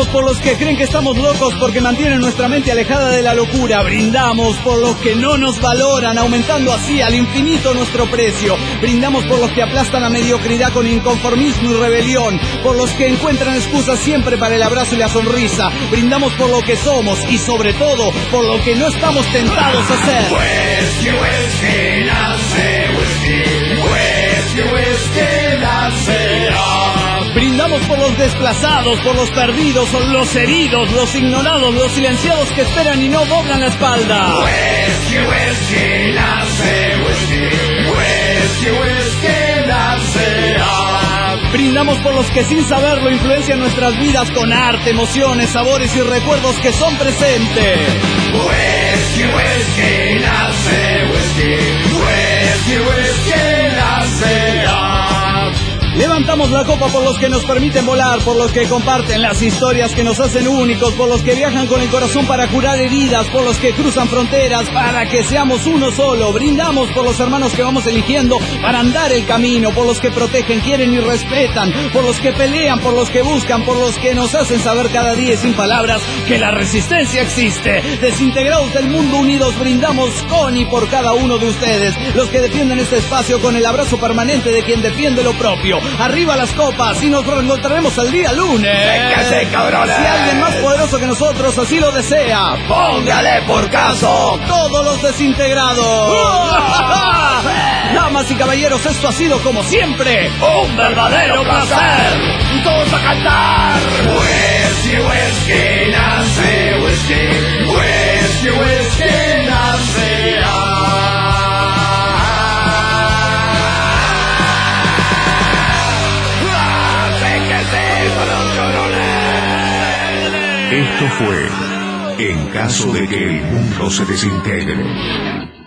B: Brindamos por los que creen que estamos locos porque mantienen nuestra mente alejada de la locura. Brindamos por los que no nos valoran, aumentando así al infinito nuestro precio. Brindamos por los que aplastan la mediocridad con inconformismo y rebelión, por los que encuentran excusas siempre para el abrazo y la sonrisa. Brindamos por lo que somos y sobre todo por lo que no estamos tentados a hacer.
A: Whisky, whisky, nace whisky, whisky, whisky, nace.
B: Brindamos por los desplazados, por los perdidos, los heridos, los ignorados, los silenciados que esperan y no doblan la espalda.
A: Whisky, whisky, nace whisky, whisky, whisky, nace.
B: Brindamos por los que sin saberlo influencian nuestras vidas con arte, emociones, sabores y recuerdos que son presentes.
A: Whisky, whisky, nace whisky, whisky, whisky, nace.
B: Levantamos la copa por los que nos permiten volar, por los que comparten las historias que nos hacen únicos, por los que viajan con el corazón para curar heridas, por los que cruzan fronteras para que seamos uno solo. Brindamos por los hermanos que vamos eligiendo para andar el camino, por los que protegen, quieren y respetan, por los que pelean, por los que buscan, por los que nos hacen saber cada día y sin palabras que la resistencia existe. Desintegrados del mundo, unidos, brindamos con y por cada uno de ustedes, los que defienden este espacio con el abrazo permanente de quien defiende lo propio. Arriba las copas y nos reencontraremos el día lunes.
A: ¡Véngase, cabrones!
B: Si alguien más poderoso que nosotros así lo desea,
A: póngale por caso.
B: Todos los desintegrados. Damas y caballeros, esto ha sido como siempre
A: un verdadero placer. Y todos a cantar. Whisky, whisky, nace whisky, whisky, whisky, nace. Esto fue En caso de que el mundo se desintegre.